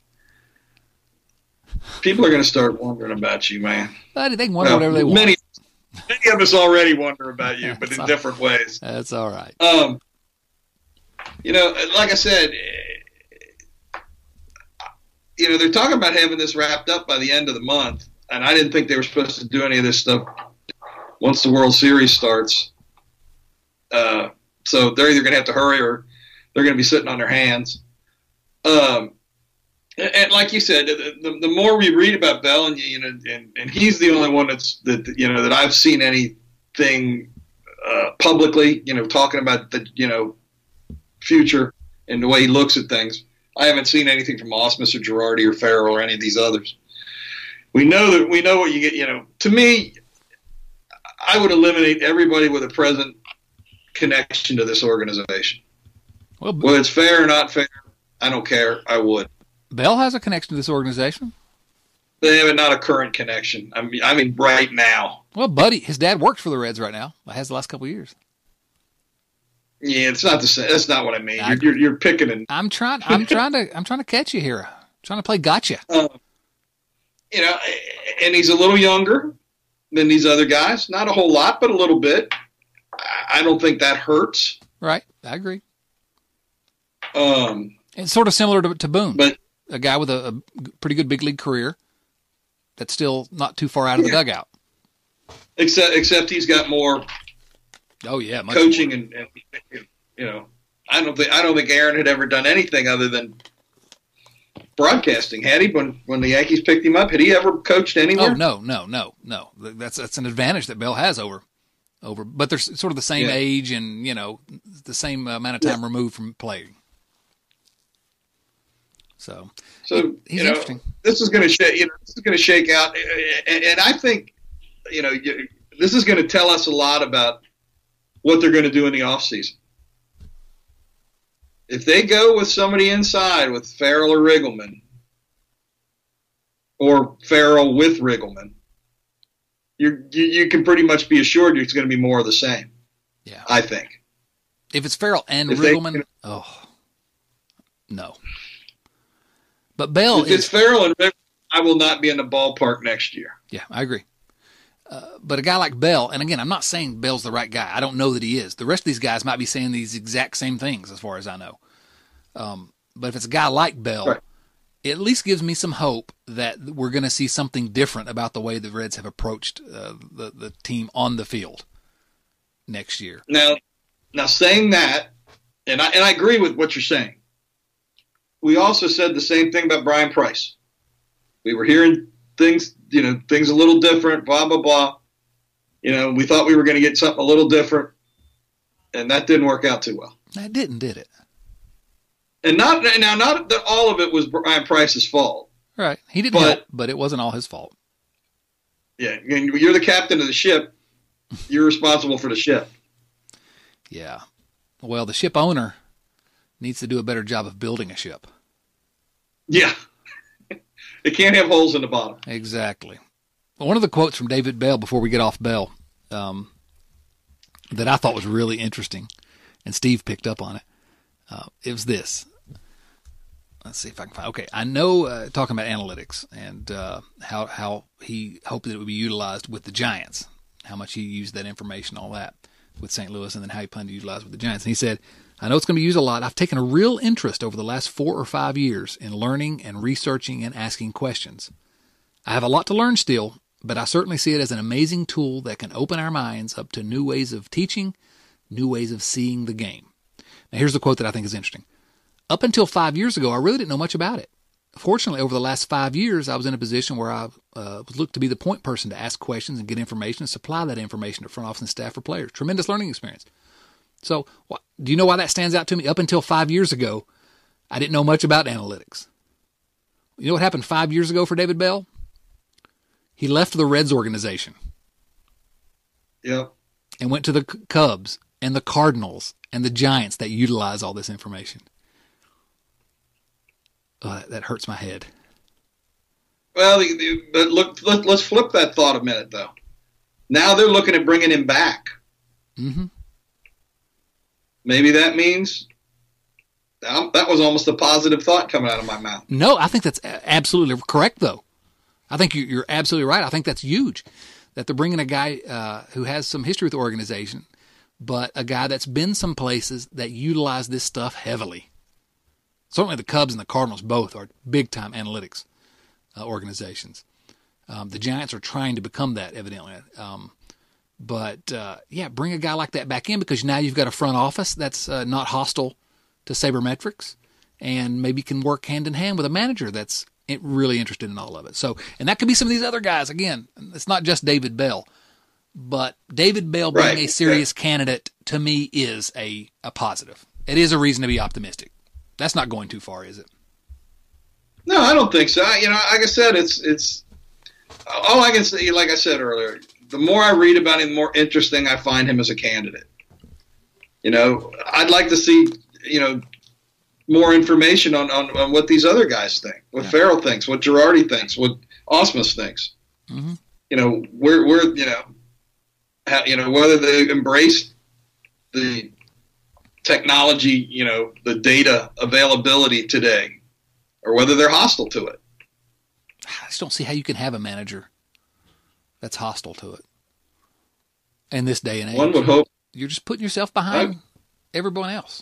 People are going to start wondering about you, man. But they can wonder Well, whatever they want. Many, many of us already wonder about you, but That's in all- different ways. That's all right. Um, you know, like I said, eh, you know, they're talking about having this wrapped up by the end of the month, and I didn't think they were supposed to do any of this stuff once the World Series starts. Uh, so they're either going to have to hurry or they're going to be sitting on their hands. Um, and, and like you said, the, the, the more we read about Bell, and you know, and, and he's the only one that's that you know that I've seen anything uh, publicly, you know, talking about the you know future and the way he looks at things. I haven't seen anything from Ausmus or Girardi or Farrell or any of these others. We know that we know what you get. You know, to me, I would eliminate everybody with a present connection to this organization. Well, B- Whether it's fair or not fair, I don't care. I would. Bell has a connection to this organization. They have not a current connection. I mean, I mean, right now. Well, Buddy, his dad works for the Reds right now. Has the last couple of years. Yeah, it's not the same. That's not what I mean. I You're, you're, you're picking and I'm trying. I'm trying to. I'm trying to catch you here. I'm trying to play gotcha. uh, you know, and he's a little younger than these other guys. Not a whole lot, but a little bit. I don't think that hurts. Right. I agree. Um, It's sort of similar to, to Boone, but a guy with a, a pretty good big league career that's still not too far out of the Yeah. dugout. except except he's got more Oh yeah, much coaching more. and, and you know, I don't think I don't think Aaron had ever done anything other than broadcasting, had he, when, when the Yankees picked him up? Had he ever coached anywhere? Oh, no, no, no, no. That's that's an advantage that Bell has over, over. But they're sort of the same yeah. age and, you know, the same amount of time yeah. removed from playing. So, so he's you know, interesting. This is going to shake. You know, this is going to shake out, and, and I think, you know, this is going to tell us a lot about what they're going to do in the offseason. If they go with somebody inside with Farrell or Riggleman, or Farrell with Riggleman, you you can pretty much be assured it's going to be more of the same. Yeah, I think. If it's Farrell and if Riggleman, they, oh no. But Bell if is it's Farrell and Riggleman, I will not be in the ballpark next year. Yeah, I agree. Uh, but a guy like Bell, and again, I'm not saying Bell's the right guy. I don't know that he is. The rest of these guys might be saying these exact same things, as far as I know. Um, but if it's a guy like Bell, right. it at least gives me some hope that we're going to see something different about the way the Reds have approached uh, the the team on the field next year. Now, now saying that, and I and I agree with what you're saying. We also said the same thing about Brian Price. We were hearing things, you know, things a little different, blah, blah, blah. You know, we thought we were going to get something a little different, and that didn't work out too well. That didn't, did it? And not now, not that all of it was Brian Price's fault. Right. He didn't but, help, but it wasn't all his fault. Yeah, you're the captain of the ship. You're responsible for the ship. Yeah. Well, the ship owner needs to do a better job of building a ship. Yeah. It can't have holes in the bottom. Exactly. Well, one of the quotes from David Bell before we get off Bell um, that I thought was really interesting, and Steve picked up on it, uh, it was this. Let's see if I can find. Okay, I know uh, talking about analytics and uh, how how he hoped that it would be utilized with the Giants, how much he used that information, all that with Saint Louis, and then how he planned to utilize it with the Giants. And he said, I know it's going to be used a lot. I've taken a real interest over the last four or five years in learning and researching and asking questions. I have a lot to learn still, but I certainly see it as an amazing tool that can open our minds up to new ways of teaching, new ways of seeing the game. Now, here's the quote that I think is interesting. Up until five years ago, I really didn't know much about it. Fortunately, over the last five years, I was in a position where I uh, was looked to be the point person to ask questions and get information and supply that information to front office and staff for players. Tremendous learning experience. So, what, do you know why that stands out to me? Up until five years ago, I didn't know much about analytics. You know what happened five years ago for David Bell? He left the Reds organization. Yep. And went to the Cubs and the Cardinals and the Giants that utilize all this information. Oh, that, that hurts my head. Well, but look, let, let's flip that thought a minute, though. Now they're looking at bringing him back. Mm-hmm. Maybe that means um, that was almost a positive thought coming out of my mouth. No, I think that's absolutely correct, though. I think you're absolutely right. I think that's huge, that they're bringing a guy uh, who has some history with the organization, but a guy that's been some places that utilize this stuff heavily. Certainly the Cubs and the Cardinals both are big-time analytics uh, organizations. Um, the Giants are trying to become that, evidently. Um, but, uh, yeah, bring a guy like that back in because now you've got a front office that's uh, not hostile to sabermetrics and maybe can work hand-in-hand with a manager that's really interested in all of it. So, and that could be some of these other guys. Again, it's not just David Bell. But David Bell being right. a serious yeah. candidate, to me, is a, a positive. It is a reason to be optimistic. That's not going too far, is it? No, I don't think so. I, you know, like I said, it's it's all I can say. Like I said earlier, the more I read about him, the more interesting I find him as a candidate. You know, I'd like to see you know more information on, on, on what these other guys think, what yeah. Farrell thinks, what Girardi thinks, what Ausmus thinks. Mm-hmm. You know, we're we're you know, how, you know whether they embrace the technology, you know, the data availability today, or whether they're hostile to it. I just don't see how you can have a manager that's hostile to it in this day and age. One would hope. You're just putting yourself behind right. everyone else.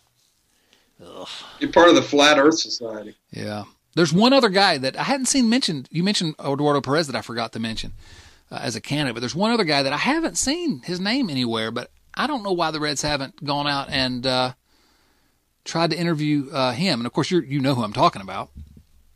Ugh. You're part of the Flat Earth Society. Yeah. There's one other guy that I hadn't seen mentioned. You mentioned Eduardo Perez that I forgot to mention uh, as a candidate, but there's one other guy that I haven't seen his name anywhere, but I don't know why the Reds haven't gone out and uh, tried to interview uh, him. And, of course, you you know who I'm talking about.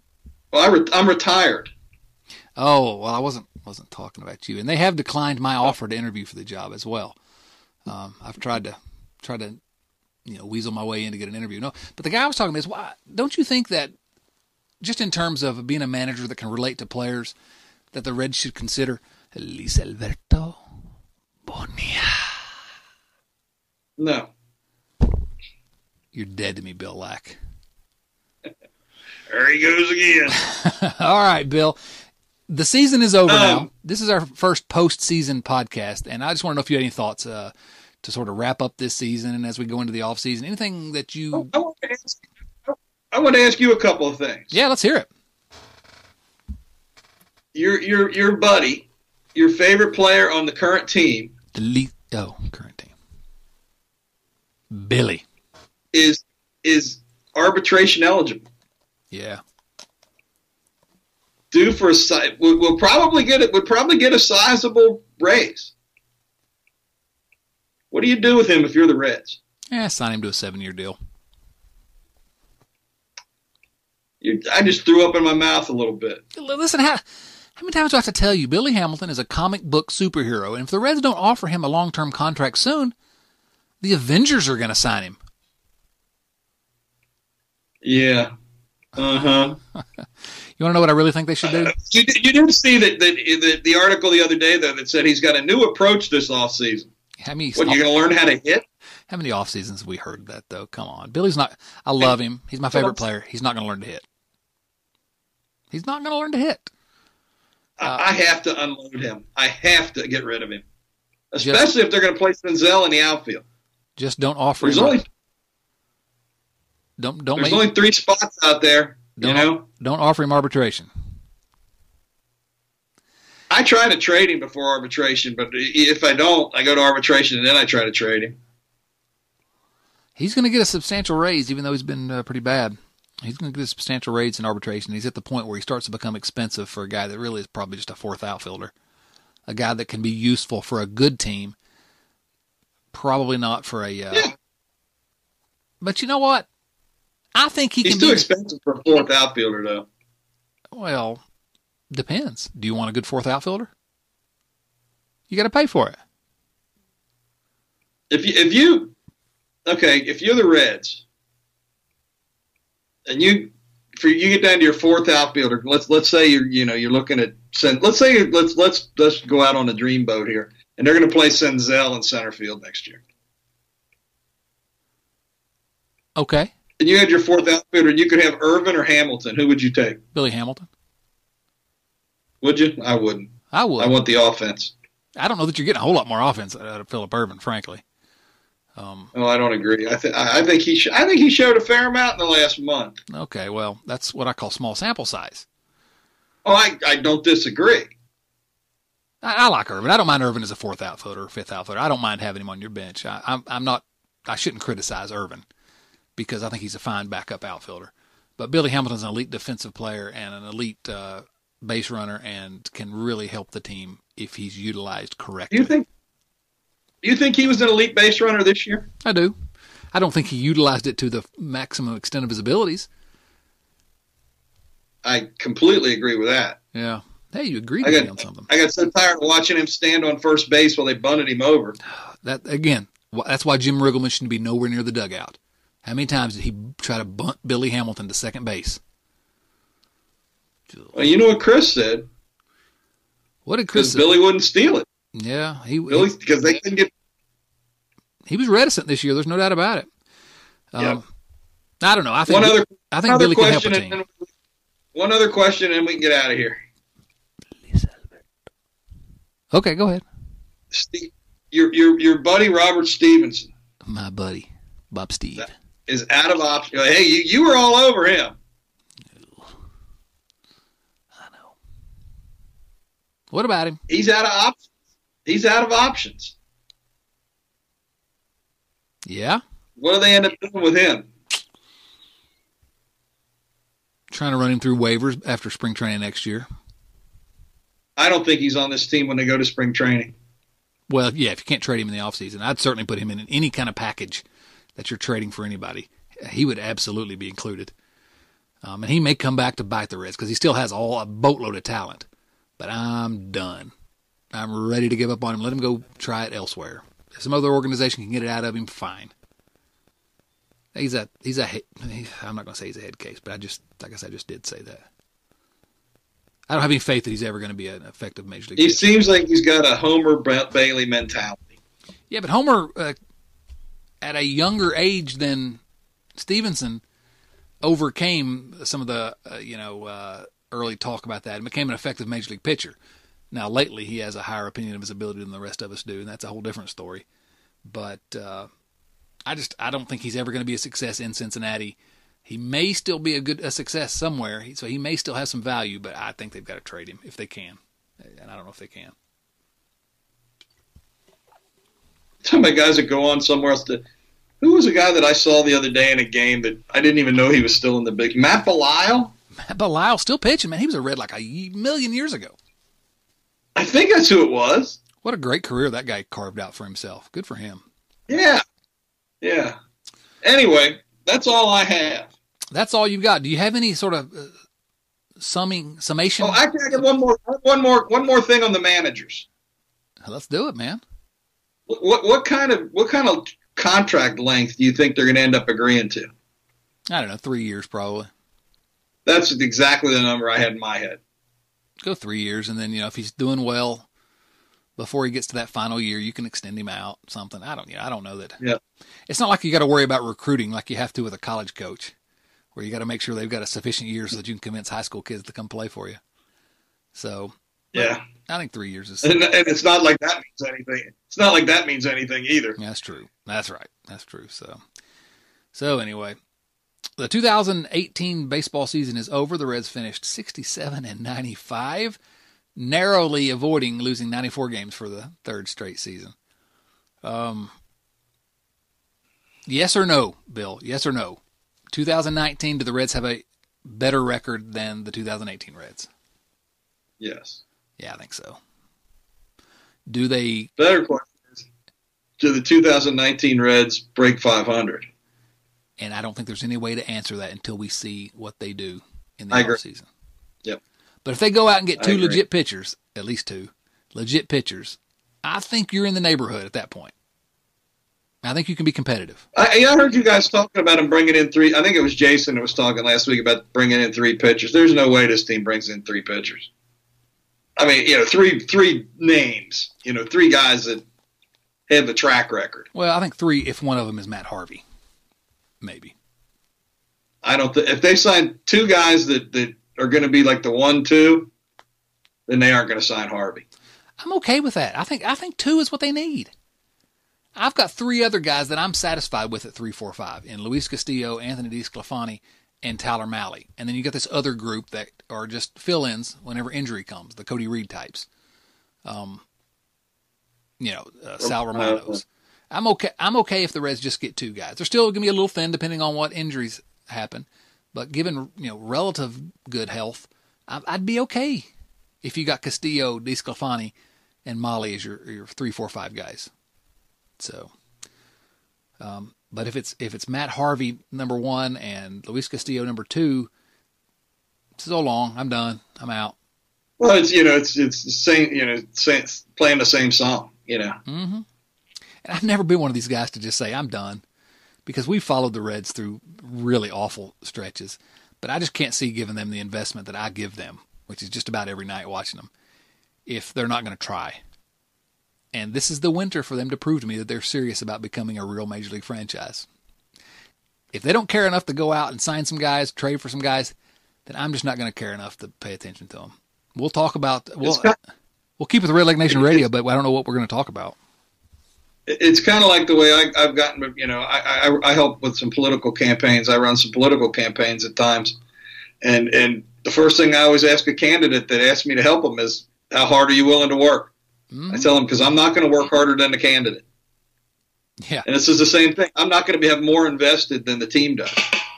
Well, I re- I'm retired. Oh, well, I wasn't wasn't talking about you. And they have declined my offer to interview for the job as well. Um, I've tried to tried to you know weasel my way in to get an interview. No, but the guy I was talking to is, why don't you think that just in terms of being a manager that can relate to players, that the Reds should consider Luis Alberto Bonilla? No. You're dead to me, Bill Lack. There he goes again. All right, Bill. The season is over um, now. This is our first postseason podcast, and I just want to know if you had any thoughts uh, to sort of wrap up this season and as we go into the off season. Anything that you? I want to ask, I want to ask you a couple of things. Yeah, let's hear it. Your your your buddy, your favorite player on the current team. Delete. Oh, current team. Billy is is arbitration eligible. Yeah. Due for a si- we'll, we'll probably get it. Would probably get a sizable raise. What do you do with him if you're the Reds? Yeah, sign him to a seven-year deal. You, I just threw up in my mouth a little bit. Listen, how, how many times do I have to tell you? Billy Hamilton is a comic book superhero, and if the Reds don't offer him a long-term contract soon, the Avengers are going to sign him. Yeah. Uh-huh. You want to know what I really think they should do? Uh, you, you did see that, that, that the article the other day, though, that said he's got a new approach this offseason. How many, what, you're going to learn how to hit? How many off seasons have we heard that, though? Come on. Billy's not – I love him. He's my favorite player. He's not going to learn to hit. He's not going to learn to hit. Uh, I have to unload him. I have to get rid of him, especially just, if they're going to play Senzel in the outfield. Just don't offer there's him. Only, don't, don't there's make, only three spots out there, don't, you know? Don't offer him arbitration. I try to trade him before arbitration, but if I don't, I go to arbitration and then I try to trade him. He's going to get a substantial raise, even though he's been uh, pretty bad. He's going to get a substantial raise in arbitration. He's at the point where he starts to become expensive for a guy that really is probably just a fourth outfielder. A guy that can be useful for a good team, probably not for a... Uh, yeah. But you know what? I think he he's can be... He's too expensive for a fourth outfielder, though. Well, depends. Do you want a good fourth outfielder? You got to pay for it. If you, if you... Okay, if you're the Reds... And you, for you get down to your fourth outfielder. Let's let's say you're you know you're looking at let's say you're, let's let's let's go out on the dream boat here, and they're going to play Senzel in center field next year. Okay. And you had your fourth outfielder, and you could have Irvin or Hamilton. Who would you take? Billy Hamilton. Would you? I wouldn't. I would. I want the offense. I don't know that you're getting a whole lot more offense out of Phillip Irvin, frankly. Um, oh, I don't agree. I think I think he sh- I think he showed a fair amount in the last month. Okay, well, that's what I call small sample size. Oh, I, I don't disagree. I, I like Irvin. I don't mind Irvin as a fourth outfielder or fifth outfielder. I don't mind having him on your bench. I, I'm I'm not. I shouldn't criticize Irvin because I think he's a fine backup outfielder. But Billy Hamilton's an elite defensive player and an elite uh, base runner and can really help the team if he's utilized correctly. Do you think? Do you think he was an elite base runner this year? I do. I don't think he utilized it to the maximum extent of his abilities. I completely agree with that. Yeah. Hey, you agreed I with got, me on something. I got so tired of watching him stand on first base while they bunted him over. That again, that's why Jim Riggleman shouldn't be nowhere near the dugout. How many times did he try to bunt Billy Hamilton to second base? Well, you know what Chris said. What did Chris say? Billy wouldn't steal it. Yeah, he Billy because they couldn't get. He was reticent this year. There's no doubt about it. Um, yeah. I don't know. I think one other. I think Billy can help a team. And, one other question, and we can get out of here. Okay, go ahead. Steve, your your your buddy Robert Stevenson. My buddy Bob Steve is out of option. Hey, you you were all over him. I know. What about him? He's out of options. He's out of options. Yeah. What do they end up doing with him? Trying to run him through waivers after spring training next year. I don't think he's on this team when they go to spring training. Well, yeah, if you can't trade him in the offseason, I'd certainly put him in any kind of package that you're trading for anybody. He would absolutely be included. Um, and he may come back to bite the Reds because he still has all a boatload of talent. But I'm done. I'm ready to give up on him. Let him go try it elsewhere. If some other organization can get it out of him, fine. He's a he's a I'm not going to say he's a head case, but I just like I said, I just did say that. I don't have any faith that he's ever going to be an effective major league. He pitcher. seems like he's got a Homer Bailey mentality. Yeah, but Homer, uh, at a younger age than Stevenson, overcame some of the uh, you know uh, early talk about that and became an effective major league pitcher. Now, lately, he has a higher opinion of his ability than the rest of us do, and that's a whole different story. But uh, I just I don't think he's ever going to be a success in Cincinnati. He may still be a good a success somewhere, so he may still have some value, but I think they've got to trade him if they can, and I don't know if they can. Talking about guys that go on somewhere else. To, who was a guy that I saw the other day in a game that I didn't even know he was still in the big? Matt Belisle? Matt Belisle still pitching, man. He was a Red like a million years ago. I think that's who it was. What a great career that guy carved out for himself. Good for him. Yeah. Yeah. Anyway, that's all I have. That's all you've got. Do you have any sort of uh, summing summation? Oh, actually, I got one more, one more, one more thing on the managers. Let's do it, man. What what kind of what kind of contract length do you think they're going to end up agreeing to? I don't know, three years probably. That's exactly the number I had in my head. Go three years, and then you know if he's doing well before he gets to that final year, you can extend him out. Something I don't, you know, I don't know that. Yeah. It's not like you got to worry about recruiting like you have to with a college coach, where you got to make sure they've got a sufficient year so that you can convince high school kids to come play for you. So yeah, I think three years is. And, and it's not like that means anything. It's not like that means anything either. That's true. That's right. That's true. So, so anyway. The two thousand eighteen baseball season is over. The Reds finished sixty-seven and ninety-five, narrowly avoiding losing ninety-four games for the third straight season. Um, yes or no, Bill? Yes or no? two thousand nineteen, do the Reds have a better record than the two thousand eighteen Reds? Yes. Yeah, I think so. Do they... Better question is, do the two thousand nineteen Reds break five hundred? And I don't think there's any way to answer that until we see what they do in the I agree. offseason. Yep. But if they go out and get I two agree. legit pitchers, at least two, legit pitchers, I think you're in the neighborhood at that point. I think you can be competitive. I, I heard you guys talking about him bringing in three. I think it was Jason that was talking last week about bringing in three pitchers. There's no way this team brings in three pitchers. I mean, you know, three three names, you know, three guys that have a track record. Well, I think three if one of them is Matt Harvey. Maybe. I don't. Th- if they sign two guys that, that are going to be like the one two, then they aren't going to sign Harvey. I'm okay with that. I think I think two is what they need. I've got three other guys that I'm satisfied with at three, four, five, in Luis Castillo, Anthony DeSclafani, and Tyler Mahle. And then you got this other group that are just fill-ins whenever injury comes, the Cody Reed types. Um, you know, uh, Sal Romanos. I'm okay. I'm okay if the Reds just get two guys. They're still going to be a little thin depending on what injuries happen, but given you know relative good health, I'd be okay if you got Castillo, DeSclafani, and Mahle as your your three, four, five guys. So, um, but if it's if it's Matt Harvey number one and Luis Castillo number two, so long. I'm done. I'm out. Well, it's you know it's it's the same you know same, playing the same song you know. Mm-hmm. And I've never been one of these guys to just say, I'm done, because we followed the Reds through really awful stretches. But I just can't see giving them the investment that I give them, which is just about every night watching them, if they're not going to try. And this is the winter for them to prove to me that they're serious about becoming a real Major League franchise. If they don't care enough to go out and sign some guys, trade for some guys, then I'm just not going to care enough to pay attention to them. We'll talk about, we'll, we'll keep it with Red Leg Nation Radio, but I don't know what we're going to talk about. It's kind of like the way I, I've gotten, you know, I, I, I help with some political campaigns. I run some political campaigns at times. And and the first thing I always ask a candidate that asks me to help them is, how hard are you willing to work? Mm-hmm. I tell them, because I'm not going to work harder than the candidate. Yeah. And this is the same thing. I'm not going to be have more invested than the team does.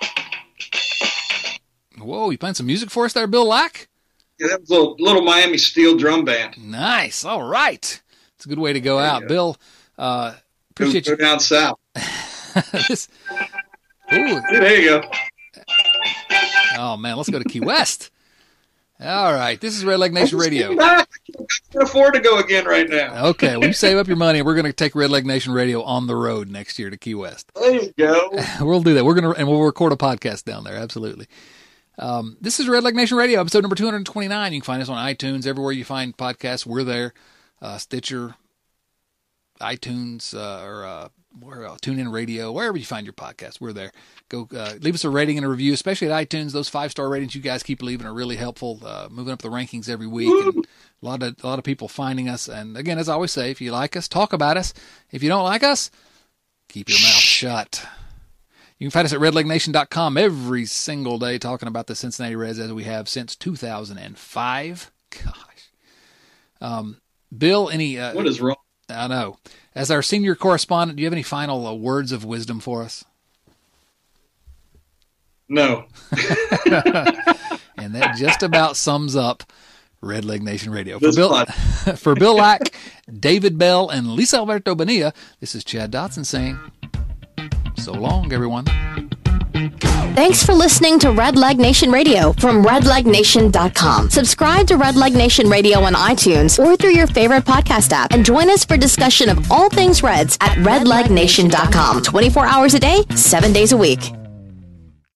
Whoa, you playing some music for us there, Bill Lack? Yeah, that was a little, little Miami Steel drum band. Nice. All right. It's a good way to go there out. Go. Bill, uh, appreciate go, you. Go down south. this, ooh. There you go. Oh, man, let's go to Key West. All right, this is Red Leg Nation Radio. I can afford to go again right now. Okay, well, you save up your money, and we're going to take Red Leg Nation Radio on the road next year to Key West. There you go. We'll do that. We're going to, and we'll record a podcast down there. Absolutely. Um, this is Red Leg Nation Radio, episode number two twenty-nine. You can find us on iTunes, everywhere you find podcasts. We're there. Uh, Stitcher, iTunes, uh, or uh, where else? TuneIn Radio, wherever you find your podcast, we're there. Go uh, leave us a rating and a review, especially at iTunes. Those five star ratings you guys keep leaving are really helpful, uh, moving up the rankings every week. And a lot of a lot of people finding us. And again, as I always say, if you like us, talk about us. If you don't like us, keep your mouth shut. You can find us at red leg nation dot com every single day, talking about the Cincinnati Reds as we have since two thousand five. Gosh, um, Bill, any uh, what is wrong? I know. As our senior correspondent, do you have any final uh, words of wisdom for us? No. And that just about sums up Red Leg Nation Radio. For Bill, for Bill Lack, David Bell, and Lisa Alberto Bonilla, this is Chad Dotson saying, so long, everyone. Thanks for listening to Red Leg Nation Radio from red leg nation dot com. Subscribe to Red Leg Nation Radio on iTunes or through your favorite podcast app, and join us for discussion of all things Reds at red leg nation dot com. twenty-four hours a day, seven days a week.